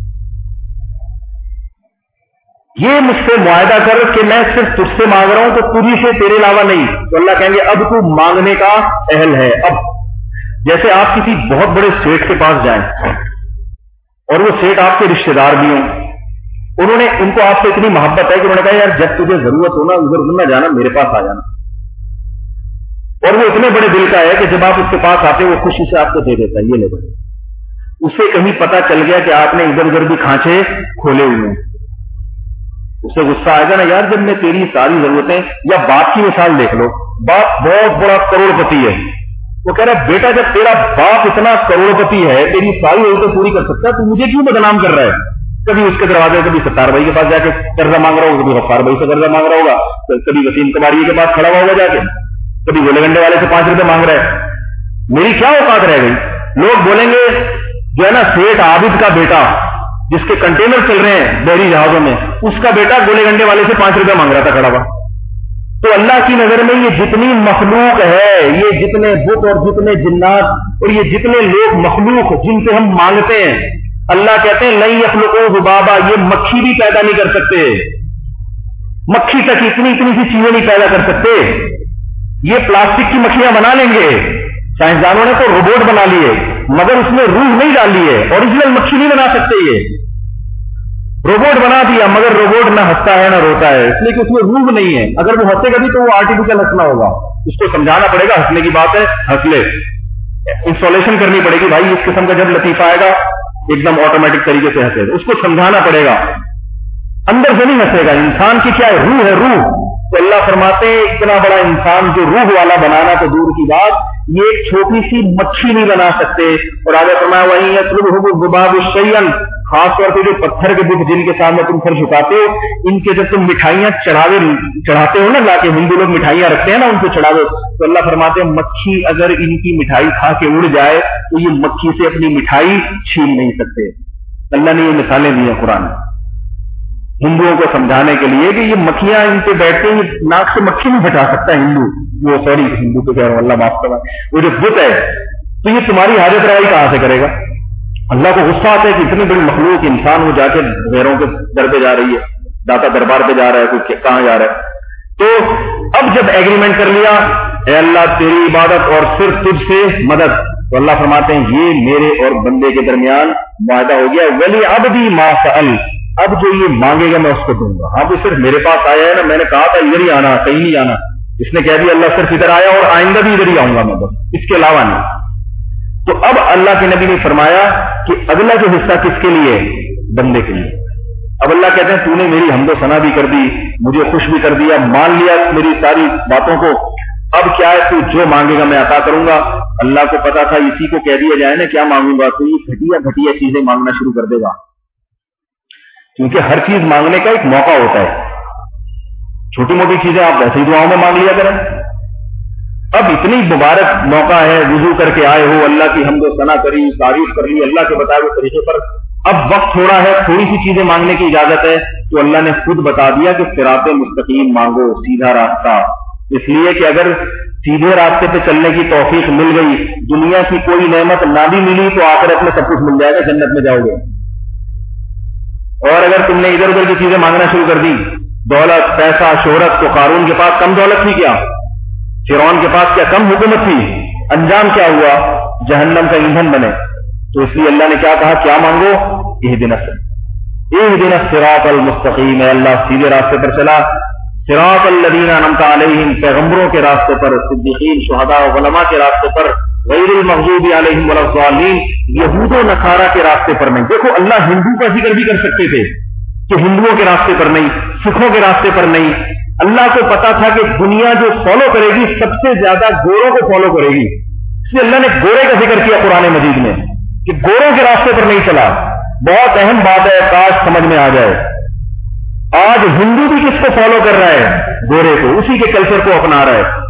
یہ مجھ سے معاہدہ کر کہ میں صرف تجھ سے مانگ رہا ہوں، تو تجھی سے تیرے علاوہ نہیں، تو اللہ کہیں گے اب تو مانگنے کا اہل ہے۔ اب جیسے آپ کسی بہت بڑے سیٹ کے پاس جائیں اور وہ سیٹ آپ کے رشتے دار بھی ہوں، انہوں نے ان کو آپ سے اتنی محبت ہے کہ انہوں نے کہا یار جب تجھے ضرورت ہونا ادھر ادھر نہ جانا، میرے پاس آ جانا، اور وہ اتنے بڑے دل کا ہے کہ جب آپ اس کے پاس آتے وہ خوشی سے آپ کو دے دیتا ہے، یہ لے بھائی۔ اسے کہیں پتا چل گیا کہ آپ نے ادھر ادھر بھی کھانچے کھولے ہوئے ہیں، اسے غصہ آئے گا نا، یار جب میں تیری ساری ضرورتیں، یا باپ کی مثال دیکھ لو، باپ بہت بڑا کروڑ پتی ہے، وہ کہہ رہا ہے بیٹا جب تیرا باپ اتنا کروڑ پتی ہے، تیری ساری ضرورتیں پوری کر سکتا ہے، تو مجھے کیوں بدنام کر رہا ہے؟ کبھی اس کے دروازے، کبھی ستار بھائی کے پاس جا کے قرضہ مانگ رہا ہوگا، کبھی غفار بھائی سے قرضہ مانگ رہا ہوگا، کبھی وسیم کباڑی کے پاس کھڑا ہوا ہوگا جا کے، کبھی گولے گنڈے والے سے پانچ روپے مانگ رہا ہے۔ میری کیا اوقات رہ گئی؟ لوگ بولیں گے جو ہے نا سیٹ عابد کا بیٹا جس کے کنٹینر چل رہے ہیں بحری جہازوں میں، اس کا بیٹا گولے گنڈے والے سے پانچ روپے مانگ رہا تھا کھڑا ہوا۔ تو اللہ کی نظر میں یہ جتنی مخلوق ہے، یہ جتنے بت اور جتنے جنات اور یہ جتنے لوگ مخلوق جن سے ہم مانگتے ہیں، اللہ کہتے ہیں لن یخلقوا ذبابا، یہ مکھی بھی پیدا نہیں کر سکتے، مکھی تک اتنی اتنی سی چیزیں نہیں پیدا کر سکتے۔ یہ پلاسٹک کی مکھیاں بنا لیں گے، سائنسدانوں نے تو روبوٹ بنا لیے، مگر اس میں روح نہیں ڈالی ہے، اوریجنل مکھی نہیں بنا سکتے۔ یہ روبوٹ بنا دیا، مگر روبوٹ نہ ہنستا ہے نہ روتا ہے، اس لیے کہ اس میں روح نہیں ہے۔ اگر وہ ہنسے گا بھی تو وہ آرٹیفیشل ہنسنا ہوگا، اس کو سمجھانا پڑے گا ہنسنے کی بات ہے ہنس لے، انسٹالیشن کرنی پڑے گی، بھائی اس قسم کا جب لطیفہ آئے گا ایک دم آٹومیٹک طریقے سے ہنسے گا، اس کو سمجھانا پڑے گا، اندر سے نہیں ہنسے گا۔ انسان کی کیا ہے؟ روح ہے، روح تو اللہ فرماتے ہیں اتنا بڑا انسان جو روح والا بنانا تو دور کی بات، یہ ایک چھوٹی سی مکھی نہیں بنا سکتے. اور آگے فرمایا وہیں یطلبہ الذباب شیئا، خاص طور پہ جو پتھر کے بت جن کے سامنے تم سر جھکاتے ہو، ان کے جب تم مٹھائیاں چڑھاوے چڑھاتے ہو نا، لا کے ہندو لوگ مٹھائیاں رکھتے ہیں نا ان کو چڑھاوے، تو اللہ فرماتے ہیں مکھی اگر ان کی مٹھائی کھا کے اڑ جائے تو یہ مکھی سے اپنی مٹھائی چھین نہیں سکتے. اللہ نے یہ مثالیں دی ہیں قرآن ہندوؤں کو سمجھانے کے لیے کہ یہ مکھیاں ان پہ بیٹھتے ہیں، ناک سے مکھی نہیں ہٹا سکتا ہندو، وہ سوری ہندو تو کہہ رہا ہوں، اللہ معاف کرنا، وہ جو بت ہے تو یہ تمہاری حاجت روائی کہاں سے کرے گا؟ اللہ کو غصہ آتا ہے کہ اتنی بڑی مخلوق انسان وہ جا کے غیروں کے در پہ جا رہی ہے، داتا دربار پہ جا رہا ہے، کوئی کہاں جا رہا ہے. تو اب جب ایگریمنٹ کر لیا اے اللہ تیری عبادت اور صرف تجھ سے مدد، تو اللہ فرماتے ہیں یہ میرے اور بندے کے درمیان معاہدہ ہو گیا. ولی عبدی ما سأل، اب جو یہ مانگے گا میں اس کو دوں گا. ہاں وہ صرف میرے پاس آیا ہے نا، میں نے کہا تھا ادھر ہی آنا، کہیں نہیں آنا، اس نے کہہ دیا اللہ صرف ادھر آیا اور آئندہ بھی ادھر ہی آؤں گا میں، بس اس کے علاوہ نہیں. تو اب اللہ کے نبی نے فرمایا کہ اگلا جو حصہ کس کے لیے؟ بندے کے لیے. اب اللہ کہتے ہیں تو نے میری حمد و ثنا بھی کر دی، مجھے خوش بھی کر دیا، مان لیا میری ساری باتوں کو، اب کیا ہے تو جو مانگے گا میں عطا کروں گا. اللہ کو پتا تھا اسی کو کہہ دیا جائے نا کیا مانگوں گا، تو یہ گھٹیا گھٹیا چیزیں مانگنا شروع کر دے گا، کیونکہ ہر چیز مانگنے کا ایک موقع ہوتا ہے. چھوٹی موٹی چیزیں آپ ویسے ہی دعاؤں میں مانگ لیا کریں. اب اتنی مبارک موقع ہے، وضو کر کے آئے ہو، اللہ کی حمد و ثنا کری، تعریف کر لی اللہ کے بتائے ہوئے طریقے پر، اب وقت تھوڑا ہے، تھوڑی سی چیزیں مانگنے کی اجازت ہے. تو اللہ نے خود بتا دیا کہ صراط مستقیم مانگو، سیدھا راستہ. اس لیے کہ اگر سیدھے راستے پہ چلنے کی توفیق مل گئی، دنیا کی کوئی نعمت نہ بھی ملی تو آخرت میں سب کچھ مل جائے گا، جنت میں جاؤ گے. اور اگر تم نے ادھر ادھر کی چیزیں مانگنا شروع کر دی، دولت پیسہ شہرت، تو قارون کے پاس کم دولت تھی کیا؟ فرعون کے پاس کیا کم حکومت تھی؟ انجام کیا ہوا؟ جہنم کا ایندھن بنے. تو اس لیے اللہ نے کیا کہا؟ کیا مانگو؟ اہدنا اہدنا الصراط المستقیم، اے اللہ سیدھے راستے پر چلا. صراط الذین انعمت علیہم، پیغمبروں کے راستے پر، صدیقین شہداء علماء کے راستے پر، غیر المغضوب علیہم ولا الضالین، یہود و نصارہ کے راستے پر نہیں. دیکھو اللہ ہندو کا ذکر بھی کر سکتے تھے کہ ہندوؤں کے راستے پر نہیں، سکھوں کے راستے پر نہیں. اللہ کو پتا تھا کہ دنیا جو فالو کرے گی سب سے زیادہ گوروں کو فالو کرے گی، اس لیے اللہ نے گورے کا ذکر کیا قرآن مجید میں کہ گوروں کے راستے پر نہیں چلا. بہت اہم بات ہے، کاش سمجھ میں آ جائے. آج ہندو بھی کس کو فالو کر رہا ہے؟ گورے کو، اسی کے کلچر کو اپنا رہا ہے.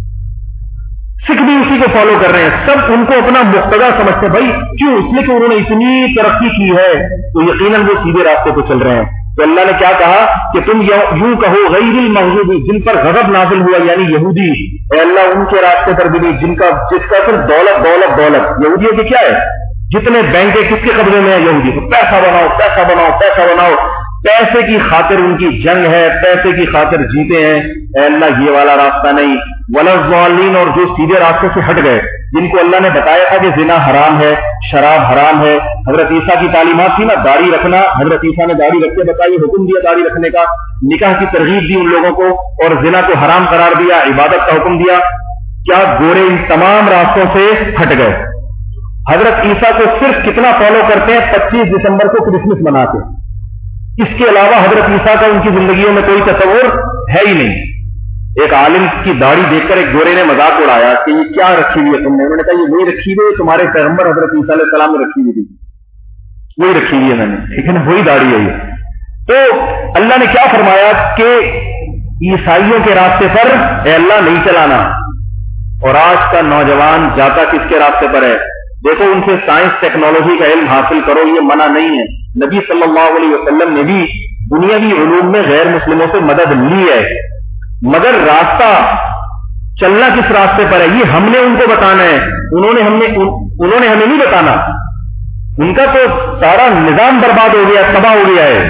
سکھ بھی اسی کو فالو کر رہے ہیں، سب ان کو اپنا مقتدا سمجھتے ہیں. بھائی کیوں؟ اس لیے کہ انہوں نے اتنی ترقی کی ہے تو یقیناً وہ سیدھے راستے پہ چل رہے ہیں. تو اللہ نے کیا کہا کہ تم یوں کہو غیر المغضوب، جن پر غضب نازل ہوا یعنی یہودی، اے اللہ ان کے راستے پر بھی نہیں، جن کا جس کا صرف دولت دولت دولت. یہودیوں کی کیا ہے؟ جتنے بینک کس کے قبضے میں ہے؟ یہودی. تو پیسہ بناؤ پیسہ بناؤ پیسہ بناؤ، پیسے کی خاطر ان کی جنگ ہے، پیسے کی خاطر جیتے ہیں. اے اللہ یہ والا راستہ نہیں. ولا الضالین، اور جو سیدھے راستے سے ہٹ گئے، جن کو اللہ نے بتایا تھا کہ زنا حرام ہے، شراب حرام ہے. حضرت عیسیٰ کی تعلیمات تھی نا داڑھی رکھنا، حضرت عیسیٰ نے داڑھی رکھ کے بتائی، حکم دیا داڑھی رکھنے کا، نکاح کی ترغیب دی ان لوگوں کو، اور زنا کو حرام قرار دیا، عبادت کا حکم دیا. کیا گورے ان تمام راستوں سے ہٹ گئے؟ حضرت عیسیٰ کو صرف کتنا فالو کرتے ہیں؟ پچیس دسمبر کو کرسمس مناتے. اس کے علاوہ حضرت عیسیٰ کا ان کی زندگیوں میں کوئی تصور ہے ہی نہیں. ایک عالم کی داڑھی دیکھ کر ایک گورے نے مذاق اڑایا کہ یہ کیا رکھی ہوئی ہے تم نے؟ انہوں نے کہا یہ وہی رکھی ہوئی ہے تمہارے پیغمبر حضرت عیسیٰ علیہ السلام نے رکھی ہوئی تھی، وہی رکھی ہوئی ہے میں نے، ٹھیک ہے نا، وہی داڑھی ہے یہ. تو اللہ نے کیا فرمایا کہ عیسائیوں کے راستے پر اے اللہ نہیں چلانا. اور آج کا نوجوان جاتا کس کے راستے پر ہے؟ دیکھو ان سے سائنس ٹیکنالوجی کا علم حاصل کرو، یہ منع نہیں ہے. نبی صلی اللہ علیہ وسلم نے بھی دنیاوی علوم میں غیر مسلموں سے مدد لی ہے، مگر راستہ چلنا کس راستے پر ہے یہ ہم نے ان کو بتانا ہے. انہوں نے ہم نے انہوں نے ہمیں نہیں بتانا. ان کا تو سارا نظام برباد ہو گیا، تباہ ہو گیا ہے.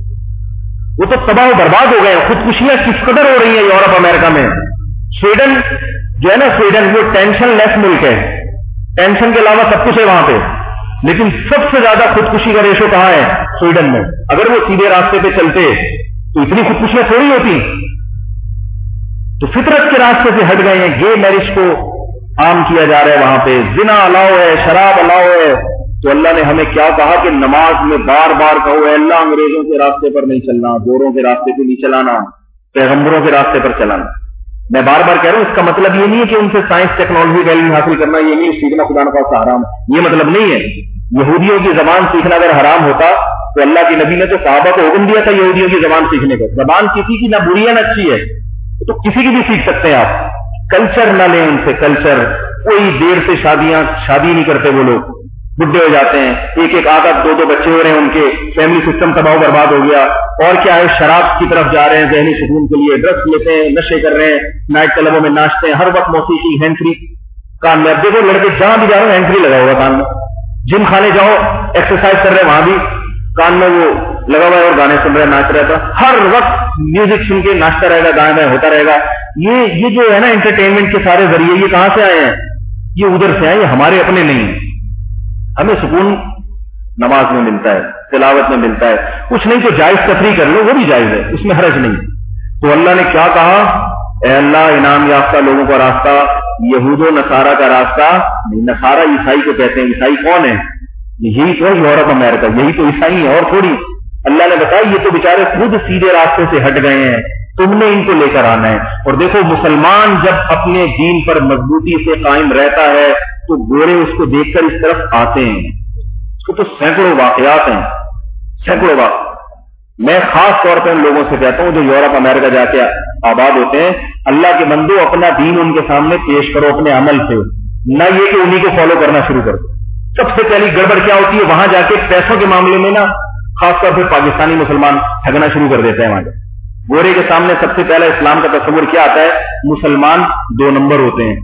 وہ تو تباہ و برباد ہو گئے. خودکشیاں کس قدر ہو رہی ہیں یورپ امریکہ میں. سویڈن جو ہے نا، سویڈن وہ ٹینشن لیس ملک ہے، ٹینشن کے علاوہ سب کچھ ہے وہاں پہ، لیکن سب سے زیادہ خودکشی کا ریشو کہاں ہے؟ سویڈن میں. اگر وہ سیدھے راستے پہ چلتے تو اتنی خودکشیاں تھوڑی ہوتی. تو فطرت کے راستے سے ہٹ گئے ہیں. گے میرج کو عام کیا جا رہا ہے وہاں پہ، زنا الاؤ ہے، شراب الاؤ ہے. تو اللہ نے ہمیں کیا کہا کہ نماز میں بار بار کہو اے اللہ انگریزوں کے راستے پر نہیں چلنا، گوروں کے راستے پہ نہیں چلانا. पैगंबरों के रास्ते पर चलाना। मैं बार बार कह रहा हूं, इसका मतलब ये नहीं है कि उनसे साइंस टेक्नोलॉजी का इल्म हासिल करना, ये नहीं सीखना खुदा न खास्ता हराम, ये मतलब नहीं है। यहूदियों की जबान सीखना अगर हराम होता तो अल्लाह के नबी ने तो सहाबा को हुक्म दिया था यहूदियों की जबान सीखने को। जबान किसी की ना बुरी है ना अच्छी है, तो किसी की भी सीख सकते हैं आप। कल्चर ना लें उनसे, कल्चर। कोई देर से शादियां शादी नहीं करते वो लोग, बुढ़े हो जाते हैं, एक एक आधा दो दो बच्चे हो रहे हैं, उनके फैमिली सिस्टम तबाह बर्बाद हो गया। और क्या है, शराब की तरफ जा रहे हैं जहनी सुकून के लिए, ड्रग्स लेते हैं, नशे कर रहे हैं, नाइट क्लबों में नाचते हैं, हर वक्त मौसीकी, हैंड फ्री कान में। अब देखो लड़के जहां भी जा रहे हैं हैंड फ्री लगा हुआ कान में, जिम खाने जाओ एक्सरसाइज कर रहे हैं वहां भी कान में वो लगा हुआ है और गाने सुन रहे हैं, नाच रहे हैं, हर वक्त म्यूजिक सुन के नाचता रहेगा, दाएं बाएं होता रहेगा। ये ये जो है ना एंटरटेनमेंट के सारे जरिए, ये कहां से आए हैं? ये उधर से आए, ये हमारे अपने नहीं है। हमें सुकून नमाज में मिलता है, तिलावत में मिलता है, कुछ नहीं तो जायज तफरी कर लो, वो भी जायज है, उसमें हरज नहीं। तो अल्लाह ने क्या कहा, ए अल्लाह इनाम याफ्ता लोगों का रास्ता यहूदो नसारा का रास्ता नहीं। नसारा ईसाई को कहते हैं। ईसाई कौन है? यही तो यूरोप अमेरिका, यही तो ईसाई है और थोड़ी। अल्लाह ने बताया ये तो बेचारे खुद सीधे रास्ते से हट गए हैं, तुमने इनको लेकर आना है। और देखो मुसलमान जब अपने दीन पर मजबूती से कायम रहता है तो गोरे उसको देखकर इस तरफ आते हैं। उसको तो सैकड़ों वाकयात हैं, सैकड़ों वाकयात। मैं खास तौर पर उन लोगों से कहता हूं जो यूरोप अमेरिका जाके आबाद होते हैं, अल्लाह के बंदो अपना दीन उनके सामने पेश करो अपने अमल से, न ये कि उन्हीं को फॉलो करना शुरू कर दो। सबसे पहली गड़बड़ क्या होती है, वहां जाके पैसों के मामले में ना खासतौर पर पाकिस्तानी मुसलमान ठगना शुरू कर देते हैं। वहां गोरे के सामने सबसे पहला इस्लाम का तस्वुर क्या आता है, मुसलमान दो नंबर होते हैं।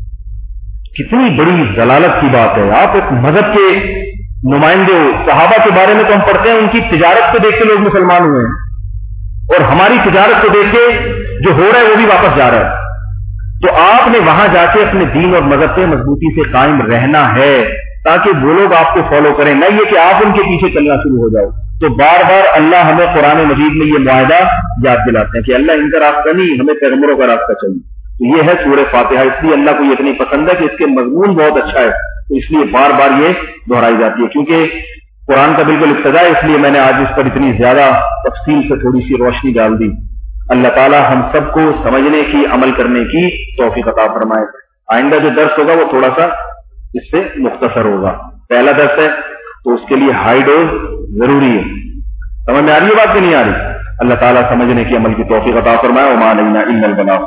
कितनी बड़ी जलालत की बात है। आप एक मजहब के नुमाइंदे हो, सहाबा के बारे में तो हम पढ़ते हैं, उनकी तिजारत को देख के लोग मुसलमान हुए हैं, और हमारी तिजारत को देख के जो हो रहा है वो भी वापस जा रहा है। तो आपने वहां जाके अपने दीन और मजहब पे मजबूती से कायम रहना है ताकि वो लोग आपको फॉलो करें, न ये कि आप उनके पीछे चलना शुरू हो जाओ। तो बार बार अल्लाह हमें कुरान मजीद में ये मुआहदा याद दिलाते हैं कि अल्लाह इनका रास्ता नहीं, हमें पैगंबरों का रास्ता चाहिए। तो ये है सूरह फातिहा। इसलिए अल्लाह को ये इतनी पसंद है कि इसके मजमून बहुत अच्छा है, तो इसलिए बार बार ये दोहराई जाती है। क्योंकि कुरान का बिल्कुल इब्तिदा है, इसलिए मैंने आज इस पर इतनी ज्यादा तफसील से थोड़ी सी रोशनी डाल दी। अल्लाह ताला हम सबको समझने की, अमल करने की तौफीक अता फरमाए। आइंदा जो दर्स होगा वो थोड़ा सा इससे मुख्तसर होगा। पहला दर्स है तो उसके लिए हाई डोज जरूरी है। समझ में आ रही है बात कि नहीं आ रही? अल्लाह ताला समझने की, अमल की तौफीक अता फरमाए। वमा अलैना इल्लल बलाग।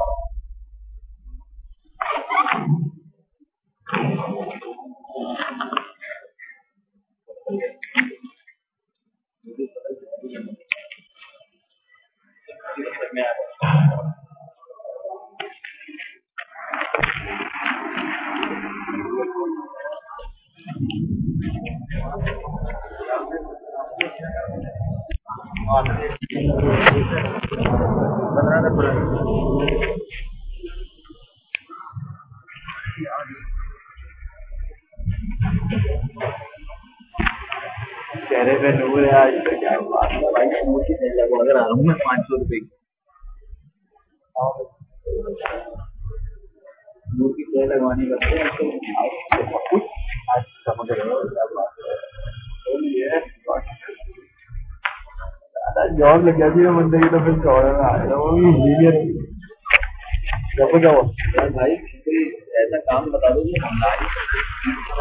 चेहरे पे नूर है आज तो क्या बात है भाई, नूर की तेल लगवा कर आ रहा हूँ मैं पाँच सौ रुपए की। नूर की तेल लगवाने करते हैं तो आज समझ रहे हो क्या बात है। जॉब लग जाती है बंदे की तो फिर चौड़े में आएगा वो भी इंजीनियर जाओ भाई। ऐसा काम बता दो